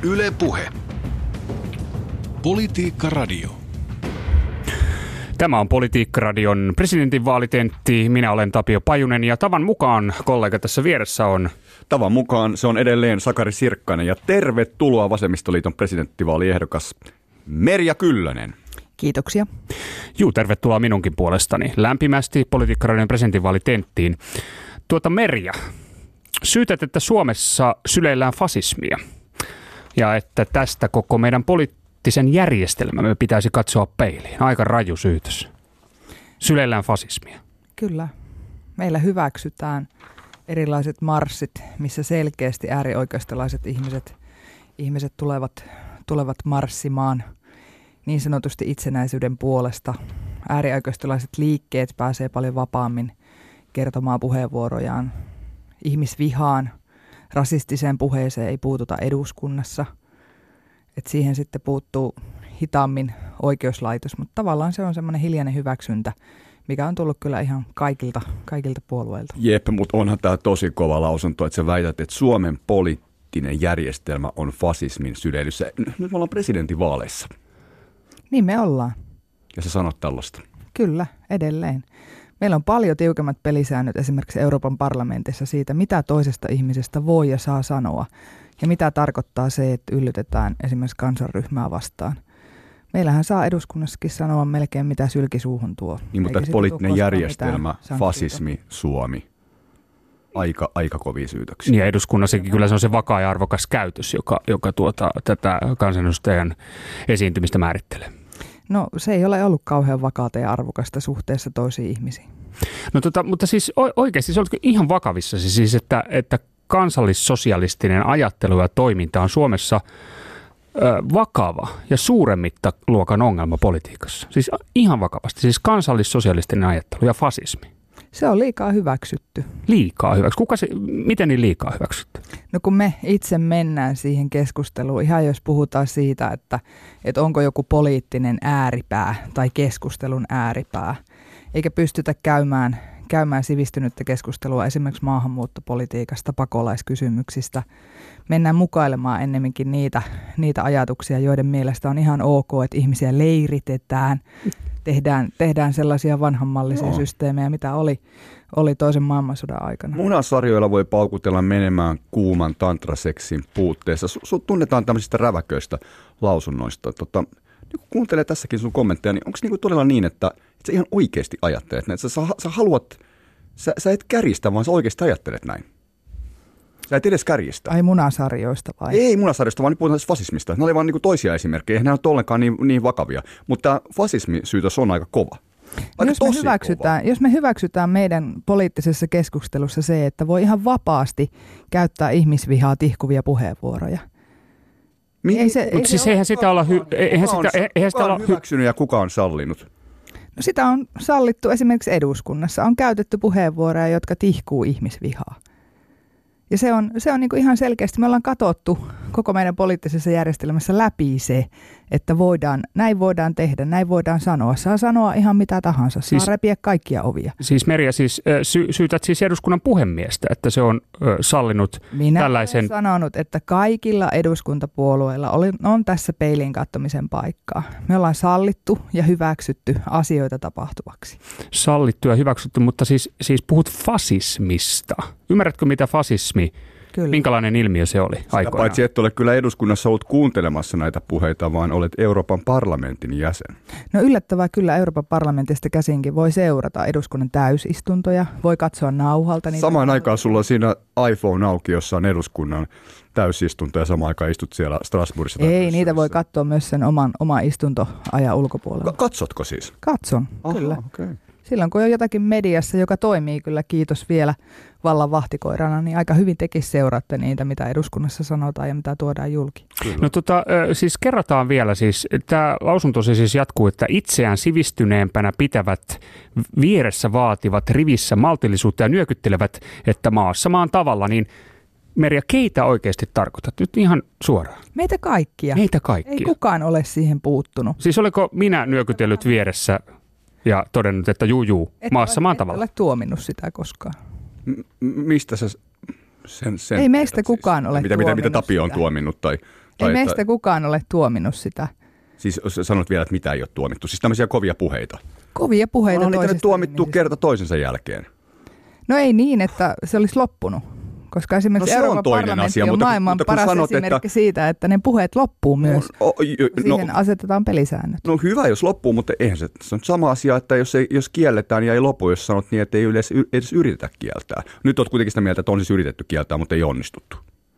Yle Puhe. Politiikka Radio. Tämä on Politiikka-radion presidentinvaalitentti. Minä olen Tapio Pajunen ja tavan mukaan kollega tässä vieressä on... Tavan mukaan se on edelleen Sakari Sirkkanen ja tervetuloa Vasemmistoliiton presidenttivaaliehdokas Merja Kyllönen. Kiitoksia. Juu, tervetuloa minunkin puolestani lämpimästi Politiikka-radion presidentinvaalitenttiin. Merja, syytät, että Suomessa syleillään fasismia ja että tästä koko meidän poliittisen järjestelmämme pitäisi katsoa peiliin. Aika raju syytös. Syleillään fasismia. Kyllä. Meillä hyväksytään erilaiset marssit, missä selkeästi äärioikeistolaiset ihmiset tulevat marssimaan niin sanotusti itsenäisyyden puolesta. Äärioikeistolaiset liikkeet pääsee paljon vapaammin kertomaan puheenvuorojaan. Ihmisvihaan, rasistiseen puheeseen ei puututa eduskunnassa. Et siihen sitten puuttuu hitaammin oikeuslaitos, mutta tavallaan se on semmoinen hiljainen hyväksyntä, mikä on tullut kyllä ihan kaikilta puolueilta. Jep, mutta onhan tämä tosi kova lausunto, että sä väität, että Suomen poliittinen järjestelmä on fasismin syleilyssä. Nyt me ollaan presidentinvaaleissa. Niin me ollaan. Ja sä sanot tällaista. Kyllä, edelleen. Meillä on paljon tiukemmat pelisäännöt esimerkiksi Euroopan parlamentissa siitä, mitä toisesta ihmisestä voi ja saa sanoa. Ja mitä tarkoittaa se, että yllytetään esimerkiksi kansanryhmää vastaan. Meillähän saa eduskunnassakin sanoa melkein mitä sylkisuuhun tuo. Niin, mutta poliittinen järjestelmä, fasismi, Suomi. Aika kovia syytöksiä. Ja eduskunnassakin kyllä se on se vakaa ja arvokas käytös, joka tätä kansanedustajan esiintymistä määrittelee. No se ei ole ollut kauhean vakaata ja arvokasta suhteessa toisiin ihmisiin. No mutta siis oikeasti se on ihan vakavissa siis, että kansallissosialistinen ajattelu ja toiminta on Suomessa vakava ja suuren mittaluokan ongelma politiikassa. Siis ihan vakavasti. Siis kansallissosialistinen ajattelu ja fasismi. Se on liikaa hyväksytty. Liikaa hyväksytty? Miten niin liikaa hyväksytty? No kun me itse mennään siihen keskusteluun, ihan jos puhutaan siitä, että onko joku poliittinen ääripää tai keskustelun ääripää, eikä pystytä käymään sivistynyttä keskustelua esimerkiksi maahanmuuttopolitiikasta, pakolaiskysymyksistä. Mennään mukailemaan ennemminkin niitä ajatuksia, joiden mielestä on ihan ok, että ihmisiä leiritetään. Tehdään sellaisia vanhanmallisia systeemejä, mitä oli toisen maailmansodan aikana. Munasarjoilla voi paukutella menemään kuuman tantraseksin puutteessa. Sut tunnetaan tämmöisistä räväköistä lausunnoista. Kun kuuntelee tässäkin sun kommentteja, niin onko niinku todella niin, että sä ihan oikeasti ajattelet näin? Sä haluat, sä et kärjistä, vaan sä oikeasti ajattelet näin. Sä et edes kärjistä. Ai munasarjoista vai? Ei munasarjoista, vaan nyt puhutaan fasismista. Ne oli vaan niinku toisia esimerkkejä. Eihän nämä ole ollenkaan niin vakavia. Mutta tämä fasismisyytös on aika kova. Jos me hyväksytään meidän poliittisessa keskustelussa se, että voi ihan vapaasti käyttää ihmisvihaa tihkuvia puheenvuoroja. Kuka on hyväksynyt ja kuka on sallinut? No sitä on sallittu esimerkiksi eduskunnassa. On käytetty puheenvuoroja, jotka tihkuu ihmisvihaa. Ja se on niin kuin ihan selkeästi, me ollaan katsottu koko meidän poliittisessa järjestelmässä läpi se, että näin voidaan tehdä, näin voidaan sanoa. Saa sanoa ihan mitä tahansa, saa repiä kaikkia ovia. Siis Merja, syytät siis eduskunnan puhemiestä, että se on sallinut tällaisen... Minä olen sanonut, että kaikilla eduskuntapuolueilla on tässä peilin katsomisen paikkaa. Me ollaan sallittu ja hyväksytty asioita tapahtuvaksi. Sallittu ja hyväksytty, mutta siis puhut fasismista. Ymmärrätkö mitä fasismi, kyllä. Minkälainen ilmiö se oli aikoinaan? Paitsi et ole kyllä eduskunnassa ollut kuuntelemassa näitä puheita, vaan olet Euroopan parlamentin jäsen. No yllättävää kyllä Euroopan parlamentista käsinkin voi seurata eduskunnan täysistuntoja, voi katsoa nauhalta. Samaan aikaan sulla on siinä iPhone auki, jossa on eduskunnan täysistunto ja samaan aikaan istut siellä Strasbourgissa. Ei, niitä voi katsoa myös sen oman istuntoajan ulkopuolella. Katsotko siis? Katson, kyllä. Okay. Silloin kun on jotakin mediassa, joka toimii kyllä, kiitos vielä vallan vahtikoirana, niin aika hyvin tekin seuraatte niitä, mitä eduskunnassa sanotaan ja mitä tuodaan julki. Kyllä. No siis kerrataan vielä, tämä lausunto siis jatkuu, että itseään sivistyneempänä pitävät vieressä vaativat rivissä maltillisuutta ja nyökyttelevät, että maassa maan tavalla, niin Merja, keitä oikeasti tarkoitat? Nyt ihan suoraan. Meitä kaikkia. Meitä kaikkia. Ei kukaan ole siihen puuttunut. Siis oliko minä nyökytellyt vieressä ja todennut, että juu, maassa maan tavalla? Et ole tuominnut sitä koskaan. Mistä sä sen ei meistä kukaan ole mitä Tapio on tuominnut tai Ei meistä kukaan ole tuominnut sitä. Siis sanot vielä, että mitä ei ole tuomittu. Siis tämmöisiä kovia puheita. Kovia puheita on toisesta niitä tuomittu ihmisistä. kerta toisensa jälkeen. No ei niin, että se olisi loppunut. Koska esimerkiksi Euroopan parlamentti on maailman paras esimerkki siitä, että ne puheet loppuu myös. Siihen asetetaan pelisäännöt. No hyvä, jos loppuu, mutta eihän se on sama asia, että jos kielletään ja ei lopu, jos sanot niin, että ei edes yritetä kieltää. Nyt olet kuitenkin sitä mieltä, että on siis yritetty kieltää, mutta ei onnistuttu.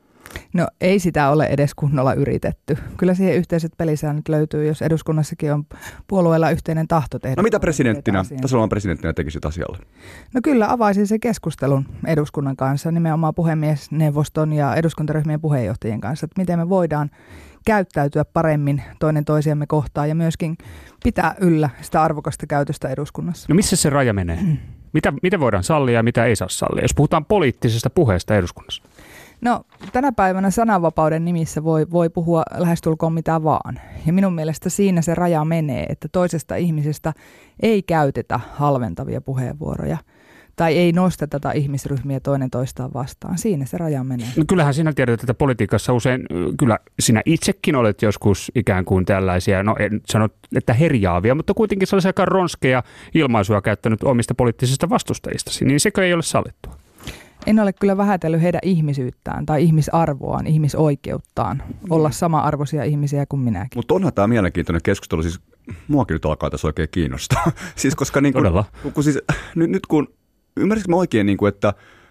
No ei sitä ole edes kunnolla yritetty. Kyllä siihen yhteiset pelisäännöt löytyy, jos eduskunnassakin on puolueella yhteinen tahto tehdä. No mitä tasavallan presidenttinä tekisit asialle? No kyllä avaisin se keskustelun eduskunnan kanssa, nimenomaan puhemiesneuvoston ja eduskuntaryhmien puheenjohtajien kanssa, että miten me voidaan käyttäytyä paremmin toinen toisiamme kohtaan ja myöskin pitää yllä sitä arvokasta käytöstä eduskunnassa. No missä se raja menee? Mitä voidaan sallia ja mitä ei saa sallia, jos puhutaan poliittisesta puheesta eduskunnassa? No tänä päivänä sananvapauden nimissä voi puhua lähestulkoon mitä vaan. Ja minun mielestä siinä se raja menee, että toisesta ihmisestä ei käytetä halventavia puheenvuoroja. Tai ei nosteta ihmisryhmiä toinen toistaan vastaan. Siinä se raja menee. No kyllähän sinä tiedät, että politiikassa usein, kyllä sinä itsekin olet joskus ikään kuin tällaisia, no en sano, että herjaavia, mutta kuitenkin sellaisia aika ronskeja ilmaisuja käyttänyt omista poliittisista vastustajistasi, niin sekö ei ole sallittua? En ole kyllä vähätellyt heidän ihmisyyttään tai ihmisarvoaan, ihmisoikeuttaan olla sama-arvoisia ihmisiä kuin minäkin. Mutta onhan tämä mielenkiintoinen keskustelu, siis muakin nyt alkaa tässä oikein kiinnostaa. Siis koska niin kun siis, nyt kun ymmärsitkö mä oikein, niin kuin,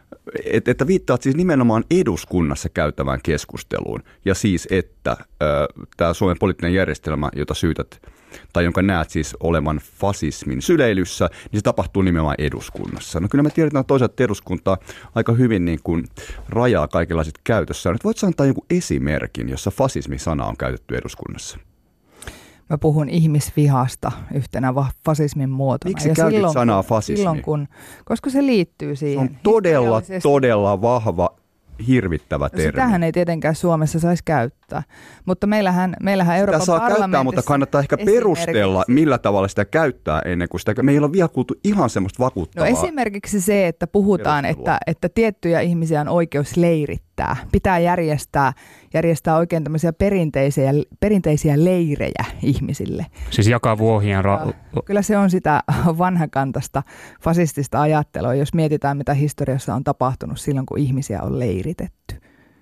että viittaat siis nimenomaan eduskunnassa käytävään keskusteluun ja siis, että tämä Suomen poliittinen järjestelmä, jota syytät tai jonka näet siis olevan fasismin syleilyssä, niin se tapahtuu nimenomaan eduskunnassa. No kyllä me tiedetään toisaalta, että eduskunta aika hyvin niin kuin rajaa kaikenlaiset käytössä. Nyt voitko antaa jonkun esimerkin, jossa fasismi-sana on käytetty eduskunnassa? Mä puhun ihmisvihasta yhtenä fasismin muotona. Miksi käytit sanaa fasismi? Koska se liittyy siihen. Se on todella vahva, hirvittävä termi. Sitähän ei tietenkään Suomessa saisi käyttää. Mutta meillähän Euroopan sitä saa käyttää, mutta kannattaa ehkä perustella, millä tavalla sitä käyttää ennen kuin sitä. Meillä on vielä kuultu ihan semmoista vakuuttavaa. No esimerkiksi se, että puhutaan, että tiettyjä ihmisiä on oikeus leirittää. Pitää järjestää oikein tämmöisiä perinteisiä leirejä ihmisille. Siis jakaa vuohien Kyllä se on sitä vanhakantaista fasistista ajattelua, jos mietitään, mitä historiassa on tapahtunut silloin, kun ihmisiä on leiritetty.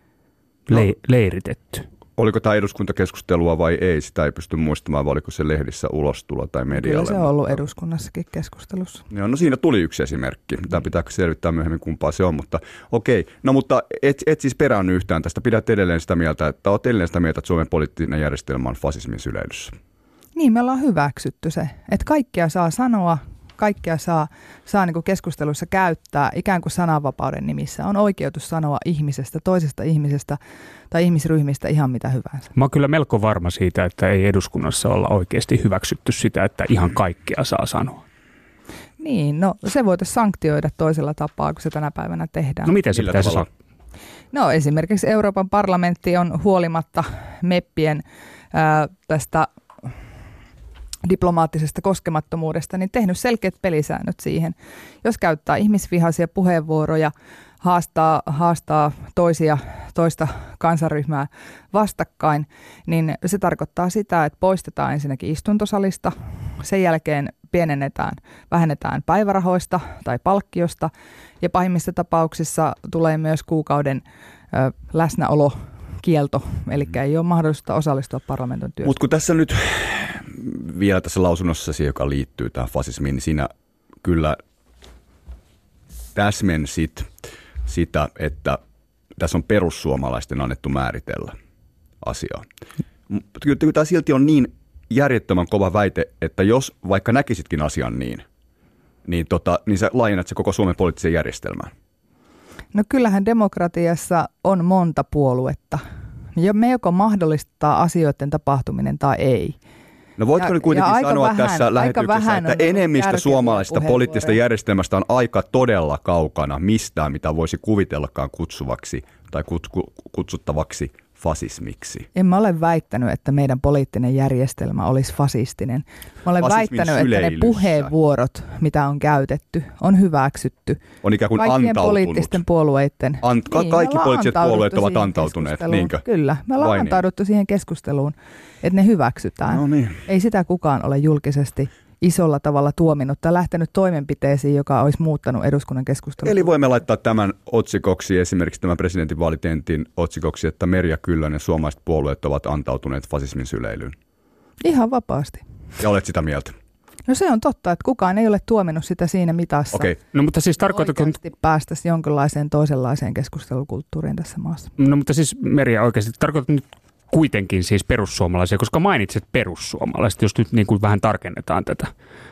Leiritetty. Oliko tämä eduskuntakeskustelua vai ei? Sitä ei pysty muistamaan, vai oliko se lehdissä ulostulo tai medialle. Kyllä se on ollut eduskunnassakin keskustelussa. No siinä tuli yksi esimerkki. Tämä pitää selvittää myöhemmin, kumpaa se on. Mutta okei. No mutta et siis peräänny yhtään tästä. Pidät edelleen sitä mieltä, että Suomen poliittinen järjestelmä on fasismin syleilyssä. Niin, me ollaan hyväksytty se, että kaikkea saa sanoa. Kaikkea saa niin kuin keskusteluissa käyttää ikään kuin sananvapauden nimissä. On oikeutus sanoa ihmisestä, toisesta ihmisestä tai ihmisryhmistä ihan mitä hyvänsä. Mä oon kyllä melko varma siitä, että ei eduskunnassa olla oikeasti hyväksytty sitä, että ihan kaikkea saa sanoa. Niin, no se voitaisiin sanktioida toisella tapaa, kun se tänä päivänä tehdään. No miten se pitäisi sanoa? No esimerkiksi Euroopan parlamentti on huolimatta meppien tästä diplomaattisesta koskemattomuudesta, niin tehnyt selkeät pelisäännöt siihen. Jos käyttää ihmisvihaisia puheenvuoroja, haastaa toista kansanryhmää vastakkain, niin se tarkoittaa sitä, että poistetaan ensinnäkin istuntosalista, sen jälkeen vähennetään päivärahoista tai palkkiosta, ja pahimmissa tapauksissa tulee myös kuukauden läsnäolokielto, eli ei ole mahdollista osallistua parlamentin työhön. Mutta kun tässä nyt vielä tässä lausunnossa, joka liittyy tähän fasismiin, niin siinä kyllä täsmensit sitä, että tässä on perussuomalaisten annettu määritellä asiaa. Kyllä tämä silti on niin järjettömän kova väite, että jos vaikka näkisitkin asian niin sä laajennat se koko Suomen poliittiseen järjestelmään. No kyllähän demokratiassa on monta puoluetta. Me joko mahdollistaa asioiden tapahtuminen tai ei. No voitko nyt kuitenkin sanoa tässä lähetyksessä, että enemmistö suomalaisesta poliittisesta järjestelmästä on aika todella kaukana mistään, mitä voisi kuvitellakaan kutsuvaksi tai kutsuttavaksi fasismiksi? En mä ole väittänyt, että meidän poliittinen järjestelmä olisi fasistinen. Mä olen väittänyt, että ne puheenvuorot, mitä on käytetty, on hyväksytty. On ikään kuin kaikkien antautunut. Poliittisten puolueiden. Kaikki poliittiset puolueet ovat antautuneet, niinkö? Kyllä, me ollaan antauduttu siihen keskusteluun, että ne hyväksytään. No niin. Ei sitä kukaan ole julkisesti isolla tavalla tuominnut tai lähtenyt toimenpiteisiin, joka olisi muuttanut eduskunnan keskustelua. Eli voimme laittaa tämän otsikoksi, esimerkiksi tämän presidentinvaalitentin otsikoksi, että Merja Kyllönen, suomalaiset puolueet ovat antautuneet fasismin syleilyyn. Ihan vapaasti. Ja olet sitä mieltä? No se on totta, että kukaan ei ole tuominut sitä siinä mitassa. Okei. No mutta siis tarkoitatko... Oikeasti päästäisiin jonkinlaiseen toisenlaiseen keskustelukulttuuriin tässä maassa. No mutta siis Merja oikeasti tarkoitat nyt kuitenkin siis perussuomalaisia, koska mainitsit perussuomalaiset, jos nyt niin kuin vähän tarkennetaan tätä.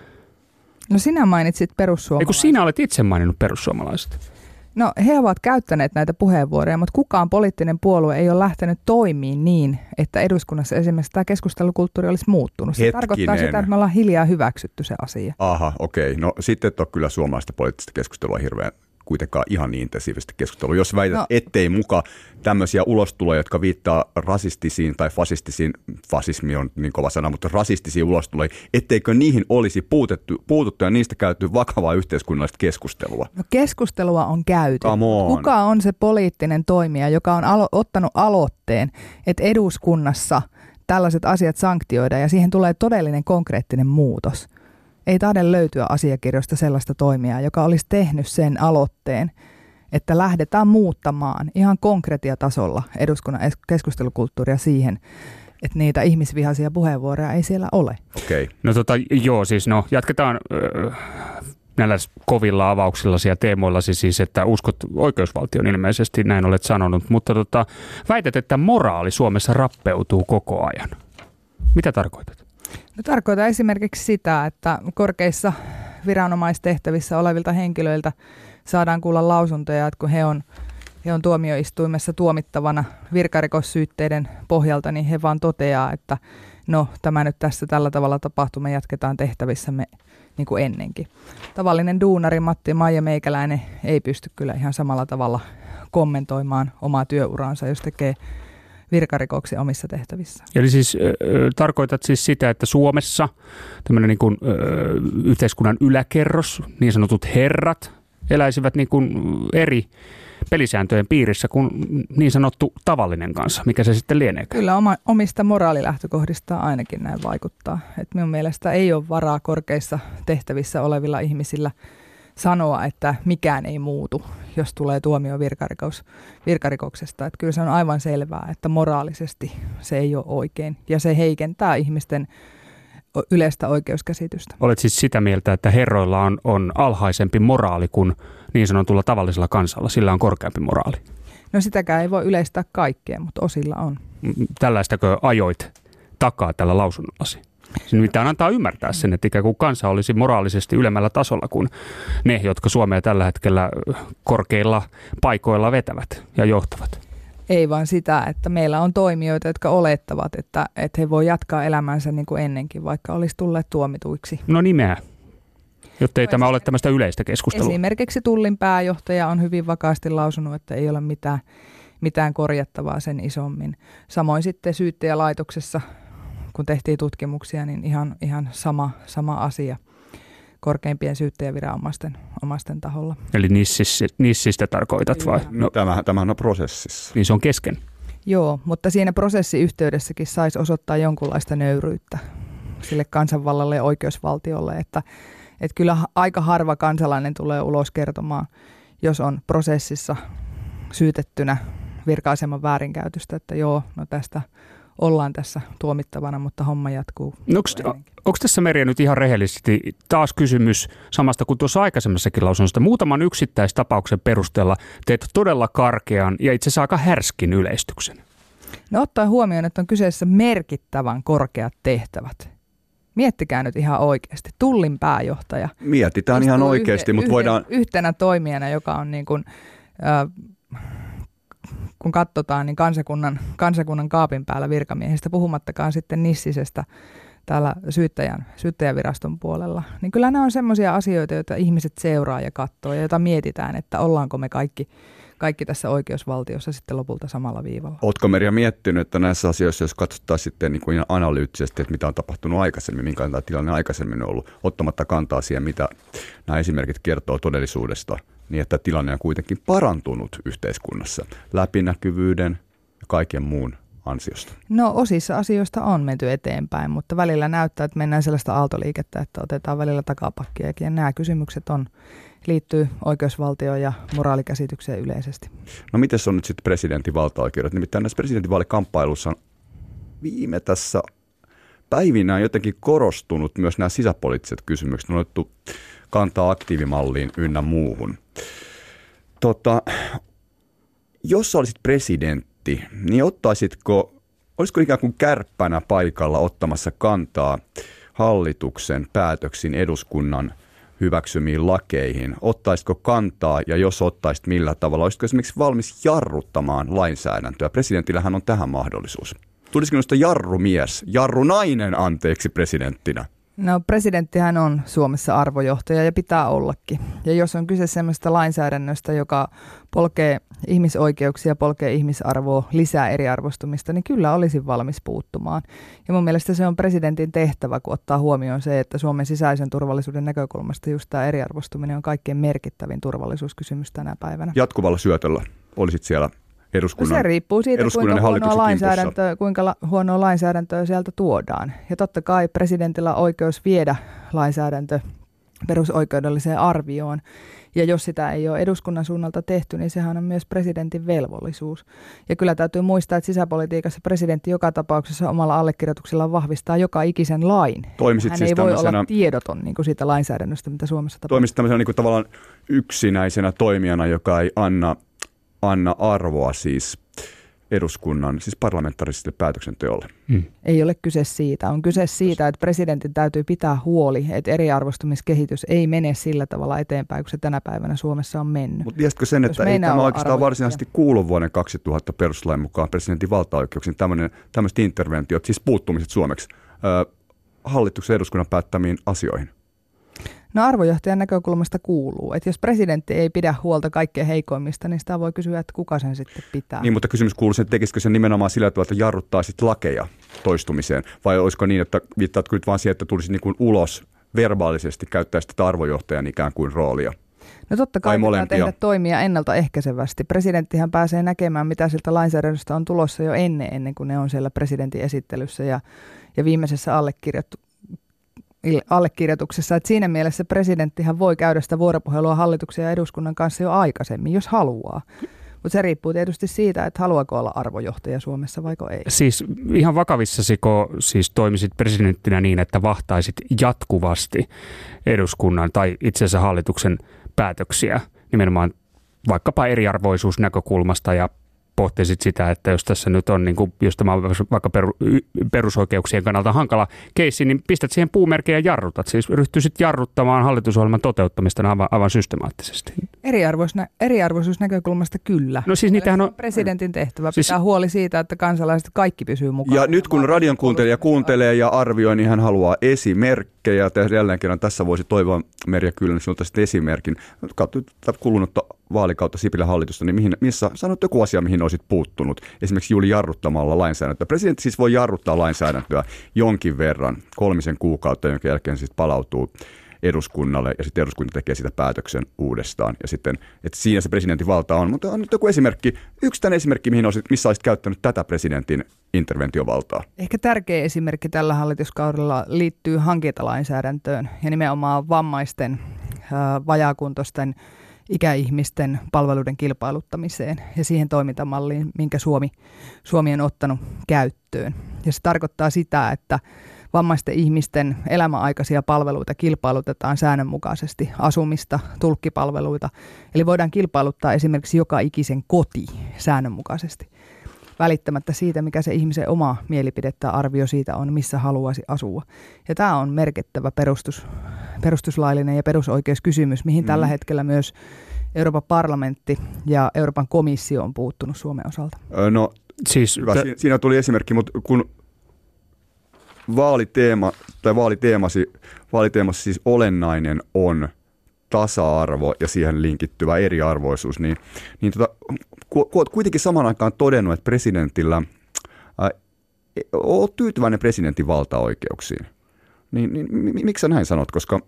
No sinä mainitsit perussuomalaiset. Ei kun sinä olet itse maininnut perussuomalaiset. No he ovat käyttäneet näitä puheenvuoroja, mutta kukaan poliittinen puolue ei ole lähtenyt toimiin niin, että eduskunnassa esimerkiksi tämä keskustelukulttuuri olisi muuttunut. Se tarkoittaa sitä, että me ollaan hiljaa hyväksytty se asia. Aha, okei. No sitten et ole kyllä suomalaista poliittista keskustelua hirveän kuitenkaan ihan niin intensiivisesti keskustelua. Jos väität, ettei muka tämmöisiä ulostuloja, jotka viittaa rasistisiin tai fasistisiin, fasismi on niin kova sana, mutta rasistisiin ulostuloihin, etteikö niihin olisi puututtu ja niistä käyty vakavaa yhteiskunnallista keskustelua? No keskustelua on käyty. Kuka on se poliittinen toimija, joka on ottanut aloitteen, että eduskunnassa tällaiset asiat sanktioidaan ja siihen tulee todellinen konkreettinen muutos? Ei taida löytyä asiakirjoista sellaista toimijaa, joka olisi tehnyt sen aloitteen, että lähdetään muuttamaan ihan konkretiatasolla eduskunnan keskustelukulttuuria siihen, että niitä ihmisvihaisia puheenvuoroja ei siellä ole. Okei. No jatketaan näillä kovilla avauksilla ja teemoilla siis, että uskot oikeusvaltion ilmeisesti, näin olet sanonut, mutta väität, että moraali Suomessa rappeutuu koko ajan. Mitä tarkoitat? No tarkoitan esimerkiksi sitä, että korkeissa viranomaistehtävissä olevilta henkilöiltä saadaan kuulla lausuntoja, että kun he on tuomioistuimessa tuomittavana virkarikossyytteiden pohjalta, niin he vaan toteaa, että no tämä nyt tässä tällä tavalla tapahtuu, me jatketaan tehtävissämme niin kuin ennenkin. Tavallinen duunari Matti Maija Meikäläinen ei pysty kyllä ihan samalla tavalla kommentoimaan omaa työuraansa, jos tekee virkarikoksia omissa tehtävissä. Eli siis tarkoitat siis sitä, että Suomessa tämmöinen niin kuin, yhteiskunnan yläkerros, niin sanotut herrat, eläisivät niin kuin eri pelisääntöjen piirissä kuin niin sanottu tavallinen kansa, mikä se sitten lienee? Kyllä omista moraalilähtökohdistaan ainakin näin vaikuttaa. Et minun mielestä ei ole varaa korkeissa tehtävissä olevilla ihmisillä sanoa, että mikään ei muutu, jos tulee tuomio virkarikoksesta. Että kyllä se on aivan selvää, että moraalisesti se ei ole oikein ja se heikentää ihmisten yleistä oikeuskäsitystä. Olet siis sitä mieltä, että herroilla on alhaisempi moraali kuin niin sanotulla tavallisella kansalla, sillä on korkeampi moraali? No sitäkään ei voi yleistää kaikkea, mutta osilla on. Tällaistako ajoit takaa tällä lausunnollasi? Se nimittäin antaa ymmärtää sen, että ikään kuin kansa olisi moraalisesti ylemmällä tasolla kuin ne, jotka Suomea tällä hetkellä korkeilla paikoilla vetävät ja johtavat. Ei vaan sitä, että meillä on toimijoita, jotka olettavat, että he voi jatkaa elämänsä niin kuin ennenkin, vaikka olisi tulleet tuomituiksi. No nimeä, jotta ei tämä ole tämmöistä yleistä keskustelua. Esimerkiksi Tullin pääjohtaja on hyvin vakaasti lausunut, että ei ole mitään korjattavaa sen isommin. Samoin sitten syyttäjälaitoksessa, kun tehtiin tutkimuksia, niin ihan sama asia korkeimpien syyttäjäviranomaisten taholla. Eli nissistä tarkoitat vai? No, tämähän on prosessissa. Niin se on kesken. Joo, mutta siinä prosessiyhteydessäkin saisi osoittaa jonkunlaista nöyryyttä sille kansanvallalle ja oikeusvaltiolle, että kyllä aika harva kansalainen tulee ulos kertomaan, jos on prosessissa syytettynä virka-aseman väärinkäytöstä, että joo, no tästä ollaan tässä tuomittavana, mutta homma jatkuu. No, onko tässä Merja nyt ihan rehellisesti taas kysymys samasta kuin tuossa aikaisemmassakin lausunnosta? Muutaman yksittäistapauksen perusteella teet todella karkean ja itse asiassa aika härskin yleistyksen. No ottaen huomioon, että on kyseessä merkittävän korkeat tehtävät. Miettikää nyt ihan oikeasti. Tullin pääjohtaja. Mietitään ihan oikeasti, mutta voidaan... Yhtenä toimijana, joka on niin kuin... kun katsotaan, niin kansakunnan kaapin päällä virkamiehistä, puhumattakaan sitten nissisestä täällä syyttäjäviraston puolella, niin kyllä nämä on semmoisia asioita, joita ihmiset seuraa ja katsoo ja joita mietitään, että ollaanko me kaikki tässä oikeusvaltiossa sitten lopulta samalla viivalla. Ootko Merja miettinyt, että näissä asioissa, jos katsotaan sitten niin kuin analyyttisesti, että mitä on tapahtunut aikaisemmin, minkälainen tilanne aikaisemmin on ollut, ottamatta kantaa siihen, mitä nämä esimerkit kertoo todellisuudesta, niin että tilanne on kuitenkin parantunut yhteiskunnassa läpinäkyvyyden ja kaiken muun ansiosta? No osissa asioista on menty eteenpäin, mutta välillä näyttää, että mennään sellaista aaltoliikettä, että otetaan välillä takapakkiakin. Ja nämä kysymykset liittyy oikeusvaltioon ja moraalikäsitykseen yleisesti. No miten on nyt sitten presidentin valtaoikeudet? Nimittäin näissä presidentinvaalikamppailussa on viime tässä päivinä on jotenkin korostunut myös nämä sisäpoliittiset kysymykset. On otettu kantaa aktiivimalliin ynnä muuhun. Jos olisit presidentti, niin olisiko ikään kuin kärppänä paikalla ottamassa kantaa hallituksen päätöksiin, eduskunnan hyväksymiin lakeihin? Ottaisitko kantaa ja jos ottaisit millä tavalla? Olisitko esimerkiksi valmis jarruttamaan lainsäädäntöä? Presidentillähän on tähän mahdollisuus. Tulisiko noista jarrunainen presidenttinä? No presidenttihän on Suomessa arvojohtaja ja pitää ollakin. Ja jos on kyse sellaisesta lainsäädännöstä, joka polkee ihmisoikeuksia, polkee ihmisarvoa, lisää eriarvostumista, niin kyllä olisin valmis puuttumaan. Ja mun mielestä se on presidentin tehtävä, kun ottaa huomioon se, että Suomen sisäisen turvallisuuden näkökulmasta just tämä eriarvostuminen on kaikkein merkittävin turvallisuuskysymys tänä päivänä. Jatkuvalla syötöllä olisit siellä eduskunnan, se riippuu siitä, kuinka huonoa lainsäädäntöä sieltä tuodaan. Ja totta kai presidentillä on oikeus viedä lainsäädäntö perusoikeudelliseen arvioon. Ja jos sitä ei ole eduskunnan suunnalta tehty, niin sehän on myös presidentin velvollisuus. Ja kyllä täytyy muistaa, että sisäpolitiikassa presidentti joka tapauksessa omalla allekirjoituksella vahvistaa joka ikisen lain. Hän ei voi olla tiedoton niin kuin siitä lainsäädännöstä, mitä Suomessa tapahtuu. Toimisit tämmöisenä niin kuin tavallaan yksinäisenä toimijana, joka ei anna arvoa siis eduskunnan, siis parlamentaariselle päätöksenteolle. Ei ole kyse siitä. On kyse siitä, että presidentin täytyy pitää huoli, että eriarvostumiskehitys ei mene sillä tavalla eteenpäin, kun se tänä päivänä Suomessa on mennyt. Mutta tiesitkö sen, että ei tämä oikeastaan varsinaisesti kuulu vuoden 2000 perustuslain mukaan presidentin valtaoikeuksiin tämmöiset interventiot, siis puuttumiset suomeksi hallituksen eduskunnan päättämiin asioihin? No arvojohtajan näkökulmasta kuuluu, että jos presidentti ei pidä huolta kaikkein heikoimmista, niin sitä voi kysyä, että kuka sen sitten pitää. Niin, mutta kysymys kuuluu, että tekisikö se nimenomaan sillä tavalla, että jarruttaa sitten lakeja toistumiseen, vai olisiko niin, että viittaatko nyt vaan siihen, että tulisi niin kuin ulos verbaalisesti käyttää sitä arvojohtajan ikään kuin roolia? No totta kai pitää tehdä toimia ennaltaehkäisevästi. Presidenttihän pääsee näkemään, mitä siltä lainsäädännöstä on tulossa jo ennen kuin ne on siellä presidentin esittelyssä ja viimeisessä allekirjoituksessa, että siinä mielessä presidenttihän voi käydä sitä vuoropuhelua hallituksen ja eduskunnan kanssa jo aikaisemmin, jos haluaa. Mutta se riippuu tietysti siitä, että haluaako olla arvojohtaja Suomessa vaiko ei. Siis ihan vakavissasiko siis toimisit presidenttinä niin, että vahtaisit jatkuvasti eduskunnan tai itse asiassa hallituksen päätöksiä nimenomaan vaikkapa eriarvoisuusnäkökulmasta ja pohtisit sitä, että jos tässä nyt on, niin kuin, jos tämä on vaikka perusoikeuksien kannalta hankala keissi, niin pistät siihen puumerkkiä ja jarrutat. Siis ryhtyisit jarruttamaan hallitusohjelman toteuttamista aivan systemaattisesti. Eriarvoisuusnäkökulmasta kyllä. No siis niitähän on presidentin tehtävä pitää huoli siitä, että kansalaiset kaikki pysyy mukana. Ja nyt kun radion kuuntelija kuuntelee ja arvioi, niin hän haluaa esimerkkejä. Jälleen kerran tässä voisi toivoa Merja Kyllönen sinulta sitten esimerkin. Kulunutta vaalikautta Sipilän hallitusta, niin missä sanot joku asia, mihin olisit puuttunut, esimerkiksi juuri jarruttamalla lainsäädäntöä. Presidentti siis voi jarruttaa lainsäädäntöä jonkin verran, 3 kuukautta, jonka jälkeen sitten palautuu eduskunnalle ja sitten eduskunta tekee sitä päätöksen uudestaan. Ja sitten, että siinä se presidentin valta on. Mutta on nyt joku esimerkki, yksittäinen esimerkki, missä olisit käyttänyt tätä presidentin interventiovaltaa. Ehkä tärkeä esimerkki tällä hallituskaudella liittyy hankintalainsäädäntöön ja nimenomaan vammaisten, vajaakuntoisten ikäihmisten palveluiden kilpailuttamiseen ja siihen toimintamalliin, minkä Suomi on ottanut käyttöön. Ja se tarkoittaa sitä, että vammaisten ihmisten elämäaikaisia palveluita kilpailutetaan säännönmukaisesti, asumista, tulkkipalveluita. Eli voidaan kilpailuttaa esimerkiksi joka ikisen koti säännönmukaisesti, välittämättä siitä, mikä se ihmisen oma mielipide tai arvio siitä on, missä haluaisi asua. Ja tämä on merkittävä perustuslaillinen ja perusoikeuskysymys, mihin tällä hetkellä myös Euroopan parlamentti ja Euroopan komissio on puuttunut Suomen osalta. No siis siinä tuli esimerkki, mutta kun vaaliteemassa siis olennainen on tasa-arvo ja siihen linkittyvä eriarvoisuus, niin kun olet kuitenkin samaan aikaan todennut, että presidentillä olet tyytyväinen presidentin valtaoikeuksiin, niin miksi sä näin sanot? Koska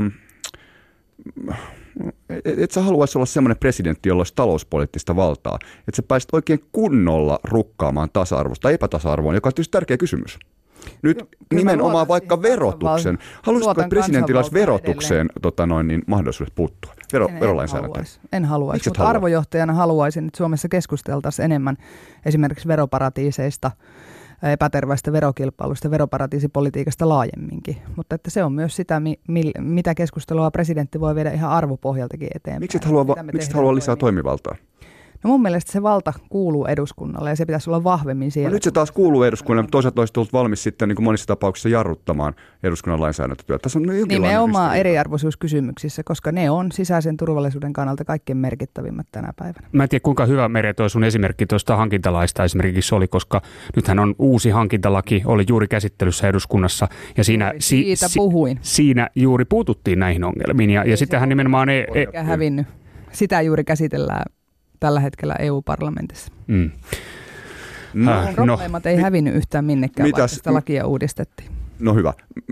et sä haluaisi olla semmoinen presidentti, jolla olisi talouspoliittista valtaa, että sä pääsit oikein kunnolla rukkaamaan tasa-arvosta tai epätasa-arvoon, joka on tietysti tärkeä kysymys. Nyt nimenomaan vaikka verotuksen. Haluaisitko, että presidentillä olisi verotukseen niin mahdollisuudet puuttua? Verolainsäädäntöön. En haluaisi, mutta arvojohtajana haluaisin, että Suomessa keskusteltaisiin enemmän esimerkiksi veroparatiiseista, epäterveistä verokilpailusta, veroparatiisipolitiikasta laajemminkin. Mutta että se on myös sitä, mitä keskustelua presidentti voi viedä ihan arvopohjaltakin eteenpäin. Miksi et halua lisää toimivaltaa? No mun mielestä se valta kuuluu eduskunnalle ja se pitäisi olla vahvemmin siellä. No nyt se taas kuuluu eduskunnalle, mutta toisaalta olisi tullut valmis sitten niin kuin monissa tapauksissa jarruttamaan eduskunnan lainsäädäntötyötä. Tässä on nimenomaan eriarvoisuuskysymyksissä, koska ne on sisäisen turvallisuuden kannalta kaikkein merkittävimmät tänä päivänä. Mä en tiedä, kuinka hyvä, Merja, tuo sun esimerkki tuosta hankintalaista esimerkiksi oli, koska nythän on uusi hankintalaki, oli juuri käsittelyssä eduskunnassa. Ja siinä juuri puututtiin näihin ongelmiin. Ja sitähän nimenomaan hävinnyt. Sitä juuri käsitellään tällä hetkellä EU-parlamentissa. Probleemat ei hävinnyt yhtään minnekään, vaikka sitä lakia uudistettiin. No hyvä.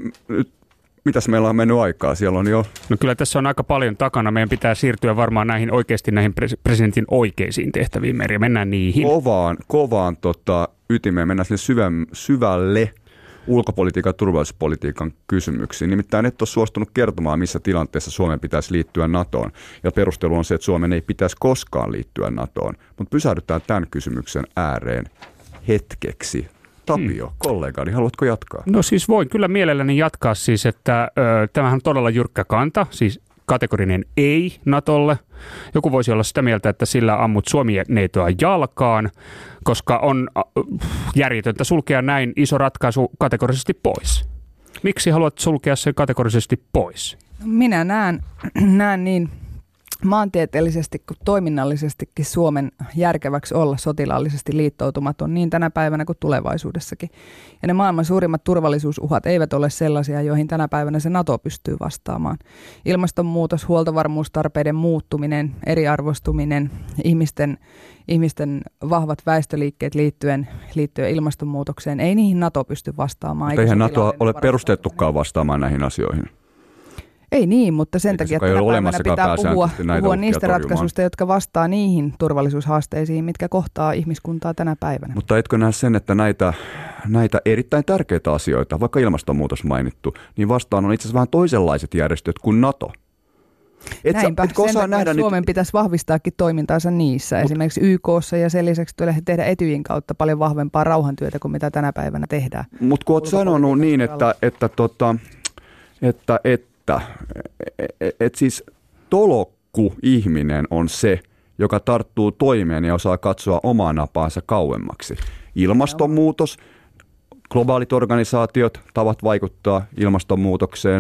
Mitäs meillä on mennyt aikaa? Siellä on jo... No kyllä tässä on aika paljon takana. Meidän pitää siirtyä varmaan näihin presidentin oikeisiin tehtäviin, Merja. Mennään niihin. Kovaan ytimeen. Mennään sinne syvälle ulkopolitiikan ja turvallisuuspolitiikan kysymyksiin. Nimittäin et ole suostunut kertomaan, missä tilanteessa Suomen pitäisi liittyä NATOon. Ja perustelu on se, että Suomen ei pitäisi koskaan liittyä NATOon. Mutta pysähdytään tämän kysymyksen ääreen hetkeksi. Tapio, kollegani, haluatko jatkaa? No siis voin kyllä mielelläni jatkaa siis, että tämähän on todella jyrkkä kanta, siis kategorinen ei NATOlle. Joku voisi olla sitä mieltä, että sillä ammut Suomi-neitoa jalkaan, koska on järjetöntä sulkea näin iso ratkaisu kategorisesti pois. Miksi haluat sulkea sen kategorisesti pois? Minä näen niin maantieteellisesti kuin toiminnallisestikin Suomen järkeväksi olla sotilaallisesti liittoutumaton niin tänä päivänä kuin tulevaisuudessakin. Ja ne maailman suurimmat turvallisuusuhat eivät ole sellaisia, joihin tänä päivänä se NATO pystyy vastaamaan. Ilmastonmuutos, huoltovarmuustarpeiden muuttuminen, eriarvostuminen, ihmisten vahvat väestöliikkeet liittyen ilmastonmuutokseen, ei niihin NATO pysty vastaamaan. Mutta eihän NATO ole perustettukaan vastaamaan näihin asioihin. Ei niin, mutta sen takia tänä päivänä pitää puhua niistä ratkaisuista, jotka vastaa niihin turvallisuushaasteisiin, mitkä kohtaa ihmiskuntaa tänä päivänä. Mutta etkö näe sen, että näitä erittäin tärkeitä asioita, vaikka ilmastonmuutos mainittu, niin vastaan on itse asiassa vähän toisenlaiset järjestöt kuin NATO. Näinpä, sen takia Suomen pitäisi vahvistaakin toimintaansa niissä, esimerkiksi YK:ssa ja sen lisäksi tehdä Etyjin kautta paljon vahvempaa rauhantyötä kuin mitä tänä päivänä tehdään. Mutta kun olet sanonut niin, että siis tolokku ihminen on se, joka tarttuu toimeen ja osaa katsoa omaa napaansa kauemmaksi. Ilmastonmuutos, globaalit organisaatiot, tavat vaikuttaa ilmastonmuutokseen.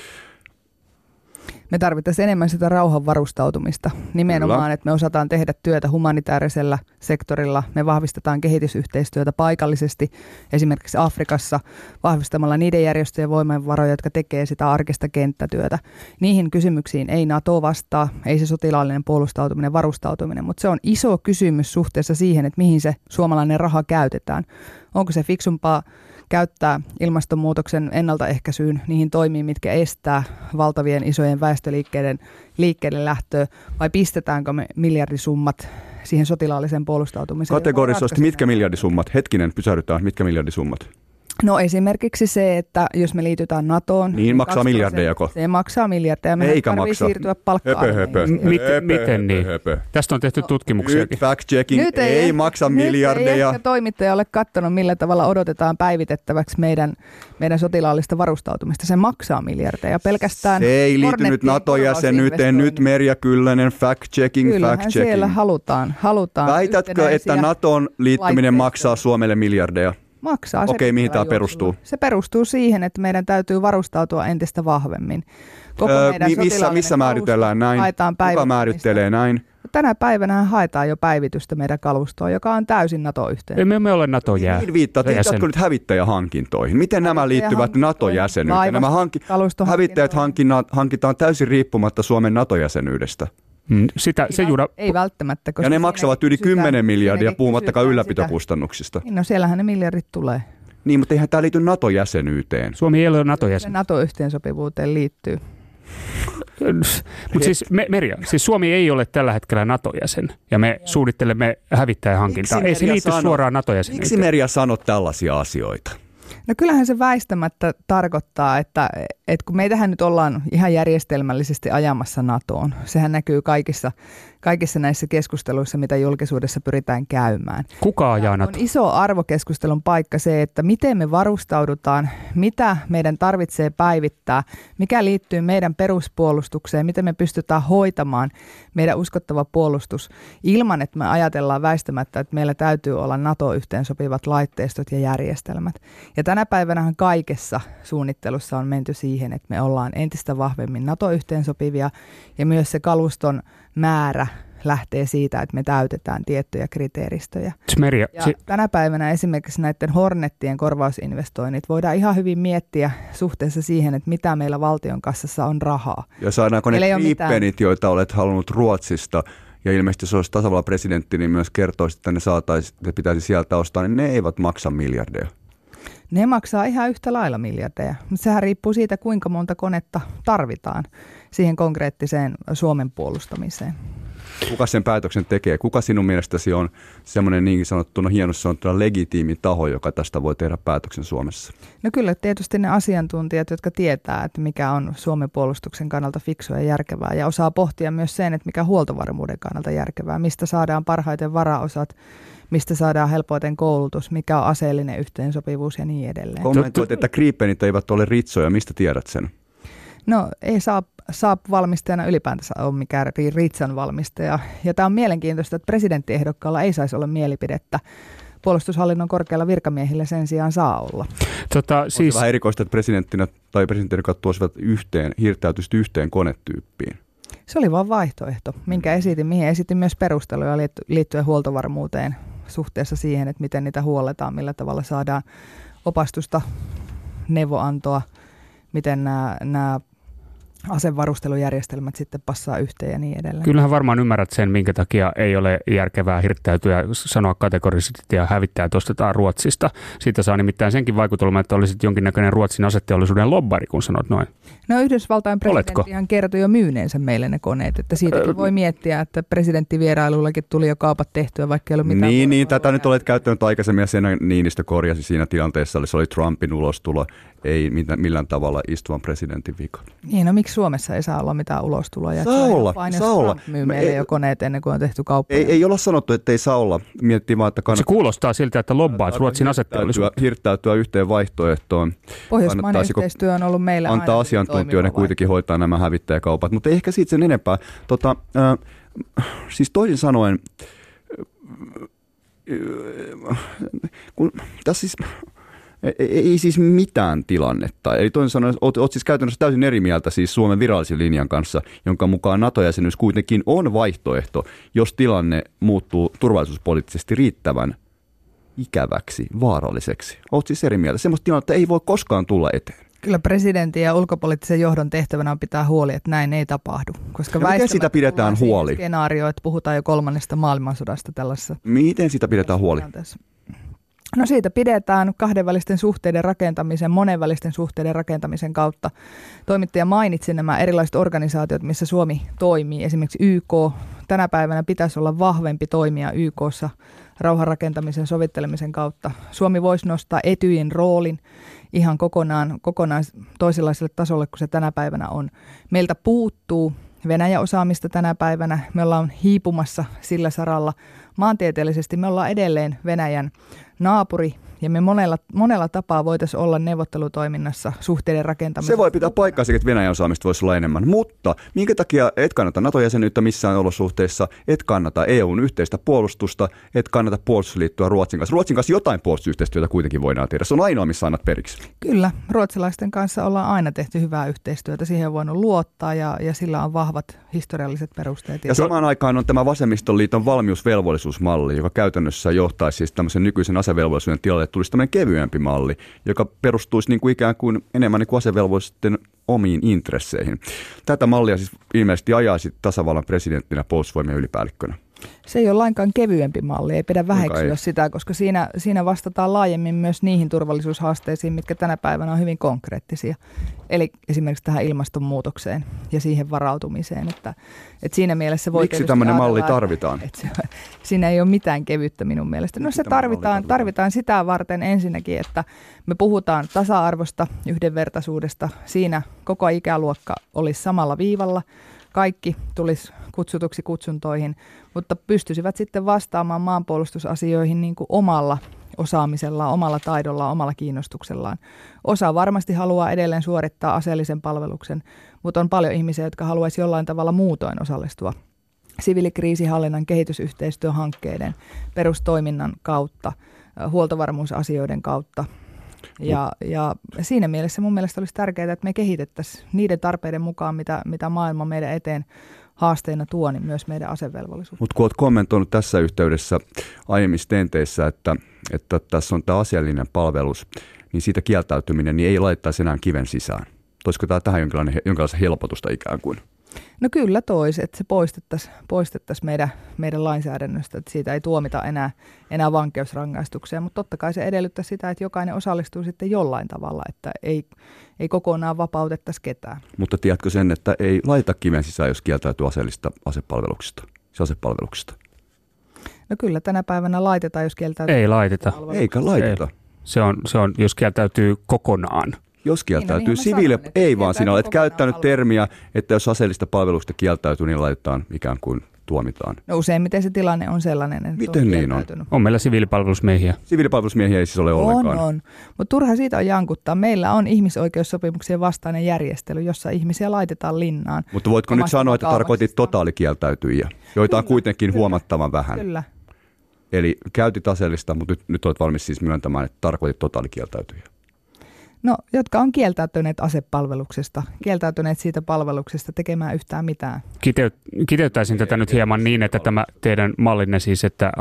Me tarvittaisiin enemmän sitä rauhan varustautumista. Nimenomaan, kyllä, että me osataan tehdä työtä humanitaarisella sektorilla. Me vahvistetaan kehitysyhteistyötä paikallisesti, esimerkiksi Afrikassa, vahvistamalla niiden järjestöjen voimavaroja, jotka tekee sitä arkista kenttätyötä. Niihin kysymyksiin ei NATO vastaa, ei se sotilaallinen puolustautuminen, varustautuminen, mutta se on iso kysymys suhteessa siihen, että mihin se suomalainen raha käytetään. Onko se fiksumpaa käyttää ilmastonmuutoksen ennaltaehkäisyyn niihin toimiin, mitkä estää valtavien isojen väestöliikkeiden liikkeelle lähtöä, vai pistetäänkö me miljardisummat siihen sotilaalliseen puolustautumiseen? Kategorisesti mitkä miljardisummat? Hetkinen, pysähdytään, mitkä miljardisummat? No esimerkiksi se, että jos me liitytään NATOon... Niin maksaa miljardejako? Se maksaa miljardeja. Meidän tarvitsee siirtyä palkka-armeihin. Miten niin? Tästä on tehty tutkimuksiakin. Nyt fact-checking ei maksa miljardeja. Nyt ei ehkä toimittaja ole katsonut, millä tavalla odotetaan päivitettäväksi meidän sotilaallista varustautumista. Se maksaa miljardeja. Pelkästään se ei liity nyt NATO-jäsenyyteen. Nyt Merja Kyllönen, fact-checking. Kyllähän siellä halutaan. Väitätkö, että NATOn liittyminen maksaa Suomelle miljardeja? Maksaa. Okei, mihin tämä perustuu? Se perustuu siihen, että meidän täytyy varustautua entistä vahvemmin. Missä määritellään näin? Kuka määrittelee näin? tänä päivänä haetaan jo päivitystä meidän kalustoon, joka on täysin NATO-yhteen. Me ole NATO-jäsen. Niin viittaatko nyt hävittäjähankintoihin? Miten nämä liittyvät NATO-jäsenyyteen? Nämä hävittäjät hankitaan täysin riippumatta Suomen NATO-jäsenyydestä. Ei välttämättä. Ja ne maksavat yli 10 miljardia, puhumattakaan ylläpitokustannuksista. No siellähän ne miljardit tulee. Niin, mutta eihän tämä liity NATO-jäsenyyteen. Suomi ei ole NATO-jäsen. NATO-yhteensopivuuteen liittyy. Mutta siis Merja, siis Suomi ei ole tällä hetkellä NATO-jäsen ja me suunnittelemme hävittäjähankintaa. Ei se liity suoraan NATO-jäsenyyteen. Miksi Merja sanot tällaisia asioita? No kyllähän se väistämättä tarkoittaa, että kun meitähän nyt ollaan ihan järjestelmällisesti ajamassa NATOon, sehän näkyy kaikissa näissä keskusteluissa, mitä julkisuudessa pyritään käymään. Kuka ajaa NATO? On iso arvokeskustelun paikka se, että miten me varustaudutaan, mitä meidän tarvitsee päivittää, mikä liittyy meidän peruspuolustukseen, miten me pystytään hoitamaan meidän uskottava puolustus ilman, että me ajatellaan väistämättä, että meillä täytyy olla NATO-yhteensopivat laitteistot ja järjestelmät. Ja tänä päivänähän kaikessa suunnittelussa on menty siihen, että me ollaan entistä vahvemmin NATO-yhteensopivia ja myös se kaluston määrä lähtee siitä, että me täytetään tiettyjä kriteeristöjä. Tänä päivänä esimerkiksi näiden Hornettien korvausinvestoinnit voidaan ihan hyvin miettiä suhteessa siihen, että mitä meillä valtion kassassa on rahaa. Ja saadaanko ne Gripenit, joita olet halunnut Ruotsista, ja ilmeisesti jos olisi tasavallan presidentti, niin myös kertoisi, että ne pitäisi sieltä ostaa, niin ne eivät maksa miljardeja. Ne maksaa ihan yhtä lailla miljardeja, mutta sehän riippuu siitä, kuinka monta konetta tarvitaan siihen konkreettiseen Suomen puolustamiseen. Kuka sen päätöksen tekee? Kuka sinun mielestäsi on semmoinen niin sanottuna hienosti sanottuna legitiimi taho, joka tästä voi tehdä päätöksen Suomessa? No kyllä tietysti ne asiantuntijat, jotka tietää, että mikä on Suomen puolustuksen kannalta fiksua ja järkevää ja osaa pohtia myös sen, että mikä huoltovarmuuden kannalta järkevää, mistä saadaan parhaiten varaosat, mistä saadaan helpoiten koulutus, mikä on aseellinen yhteensopivuus ja niin edelleen. Kommentoit, että Gripenit eivät ole ritsoja. Mistä tiedät sen? No ei Saab-valmistajana ylipäätänsä ole mikään Ritsan valmistaja. Ja tämä on mielenkiintoista, että presidenttiehdokkaalla ei saisi olla mielipidettä. Puolustushallinnon korkealla virkamiehillä sen sijaan saa olla. On vähän erikoista, että presidenttinä tai presidenttiehdokkaat tuosivat hirttäytyisesti yhteen konetyyppiin. Se oli vain vaihtoehto, minkä esitin, mihin esitin myös perusteluja liittyen huoltovarmuuteen suhteessa siihen, että miten niitä huolletaan, millä tavalla saadaan opastusta, neuvoantoa, miten nämä asevarustelujärjestelmät sitten passaa yhteen ja niin edelleen. Kyllähän varmaan ymmärrät sen, minkä takia ei ole järkevää hirttäytyä, sanoa kategorisesti ja hävittäjät ostetaan Ruotsista. Siitä saa nimittäin senkin vaikutelma, että olisit jonkinnäköinen Ruotsin aseteollisuuden lobbari, kun sanot noin. No Yhdysvaltain presidenttihan kertoi jo myyneensä meille ne koneet, että siitäkin voi miettiä, että presidenttivierailullakin tuli jo kaupat tehtyä, vaikka ei ollut mitään. Niin, tätä nyt olet käyttänyt aikaisemmin ja sen Niinistö korjasi siinä tilanteessa, se oli Trumpin ulostulo, ei millään tavalla istuvan presidentin vika. Niin, no miksi Suomessa ei saa olla mitään ulostuloja? Saa olla. Trump myy meille jo koneet ennen kuin on tehty kauppoja. Ei olla sanottu, että ei saa olla. Miettii vaan, että se kuulostaa siltä, että lobbaat Ruotsin aseteollisuutta. Hirttäytyä yhteen vaihtoehtoon. Pohjoismainen yhteistyö on ollut meillä antaa asiantuntijoiden kuitenkin hoitaa nämä hävittäjäkaupat, mutta ei ehkä siitä sen enempää. Siis toisin sanoen, kun tässä siis ei siis mitään tilannetta. Eli toisin sanoen, olet siis käytännössä täysin eri mieltä siis Suomen virallisen linjan kanssa, jonka mukaan NATO-jäsenyys kuitenkin on vaihtoehto, jos tilanne muuttuu turvallisuuspoliittisesti riittävän ikäväksi, vaaralliseksi. Olet siis eri mieltä. Semmoista tilannetta ei voi koskaan tulla eteen. Kyllä presidentin ja ulkopoliittisen johdon tehtävänä on pitää huoli, että näin ei tapahdu. Koska miten sitä pidetään huoli? Skenaario, että puhutaan jo 3. maailmansodasta tällaisessa. Miten sitä pidetään huoli? No siitä pidetään kahdenvälisten suhteiden rakentamisen, monenvälisten suhteiden rakentamisen kautta. Toimittaja mainitsi nämä erilaiset organisaatiot, missä Suomi toimii. Esimerkiksi YK. Tänä päivänä pitäisi olla vahvempi toimija YKssa rauhanrakentamisen sovittelemisen kautta. Suomi voisi nostaa Etyjin roolin ihan kokonaan toisenlaiselle tasolle kuin se tänä päivänä on. Meiltä puuttuu Venäjä-osaamista tänä päivänä. Me ollaan hiipumassa sillä saralla. maantieteellisesti me ollaan edelleen Venäjän naapuri, ja me monella tapaa voitaisiin olla neuvottelutoiminnassa suhteiden rakentamisessa. Se voi pitää paikkaansa, että Venäjän osaamista voisi olla enemmän, mutta minkä takia et kannata NATO-jäsenyyttä missään olosuhteissa, et kannata EUn yhteistä puolustusta, et kannata puolustusliittoa Ruotsin kanssa. Ruotsin kanssa jotain puolustusyhteistyötä kuitenkin voidaan tehdä. Se on ainoa, missä annat periksi. Kyllä, ruotsalaisten kanssa ollaan aina tehty hyvää yhteistyötä. Siihen on voinut luottaa ja sillä on vahvat historialliset perusteet. Ja samaan aikaan on tämä Vasemmistoliiton valmiusvelvollisuusmalli, joka käytännössä johtaisi siis tämmöisen nykyisen asevelvollisuuden tilalle, että tulisi tämmöinen kevyempi malli, joka perustuisi niin kuin ikään kuin enemmän niin kuin asevelvollisten omiin intresseihin. Tätä mallia siis ilmeisesti ajaisi tasavallan presidenttinä puolustusvoimien ylipäällikkönä. Se ei ole lainkaan kevyempi malli, ei pidä väheksyä sitä, koska siinä vastataan laajemmin myös niihin turvallisuushaasteisiin, mitkä tänä päivänä on hyvin konkreettisia. Eli esimerkiksi tähän ilmastonmuutokseen ja siihen varautumiseen. Että siinä mielessä voi miksi tämmöinen malli tarvitaan? Siinä ei ole mitään kevyttä minun mielestä. No se tarvitaan sitä varten ensinnäkin, että me puhutaan tasa-arvosta, yhdenvertaisuudesta. Siinä koko ikäluokka olisi samalla viivalla. Kaikki tulisi kutsutuksi kutsuntoihin, mutta pystyisivät sitten vastaamaan maanpuolustusasioihin niin kuin omalla osaamisellaan, omalla taidollaan, omalla kiinnostuksellaan. Osa varmasti haluaa edelleen suorittaa aseellisen palveluksen, mutta on paljon ihmisiä, jotka haluaisi jollain tavalla muutoin osallistua siviilikriisihallinnan, kehitysyhteistyöhankkeiden, perustoiminnan kautta, huoltovarmuusasioiden kautta. Ja siinä mielessä mun mielestä olisi tärkeää, että me kehitettäisiin niiden tarpeiden mukaan, mitä maailma meidän eteen haasteina tuo, niin myös meidän asevelvollisuus. Mutta kun olet kommentoinut tässä yhteydessä aiemmissa tenteissä, että tässä on tämä asiallinen palvelus, niin siitä kieltäytyminen niin ei laittaisi enää kiven sisään. Toisiko tämä tähän jonkinlaista helpotusta ikään kuin? No kyllä toisi, että se poistettaisiin meidän lainsäädännöstä, että siitä ei tuomita enää vankeusrangaistuksia, mutta totta kai se edellyttää sitä, että jokainen osallistuu sitten jollain tavalla, että ei kokonaan vapautettaisi ketään. Mutta tiedätkö sen, että ei laita kiven sisään, jos kieltäytyy asepalveluksesta? No kyllä tänä päivänä laitetaan, jos kieltäytyy. Ei laiteta. Eikä laiteta. Se on, jos kieltäytyy kokonaan. Jos kieltäytyy ei vaan sinä olet käyttänyt termiä, että jos aseellista palvelusta kieltäytyy, niin laitetaan ikään kuin tuomitaan. No useimmiten se tilanne on sellainen, että miten on niin on? On meillä siviilipalvelusmiehiä. Siviilipalvelusmiehiä ei siis ole ollenkaan. On. Mutta turha siitä on jankuttaa. Meillä on ihmisoikeussopimuksien vastainen järjestely, jossa ihmisiä laitetaan linnaan. Mutta voitko nyt sanoa, että tarkoitit totaalikieltäytyjiä, joita on kuitenkin huomattavan vähän? Kyllä. Eli käytit aseellista, mutta nyt olet valmis siis myöntämään, että tarkoitit totaalikieltäytyjiä. No, jotka on kieltäytyneet asepalveluksesta, kieltäytyneet siitä palveluksesta tekemään yhtään mitään. Kiteyttäisin tätä nyt hieman niin, että tämä teidän mallinne siis, että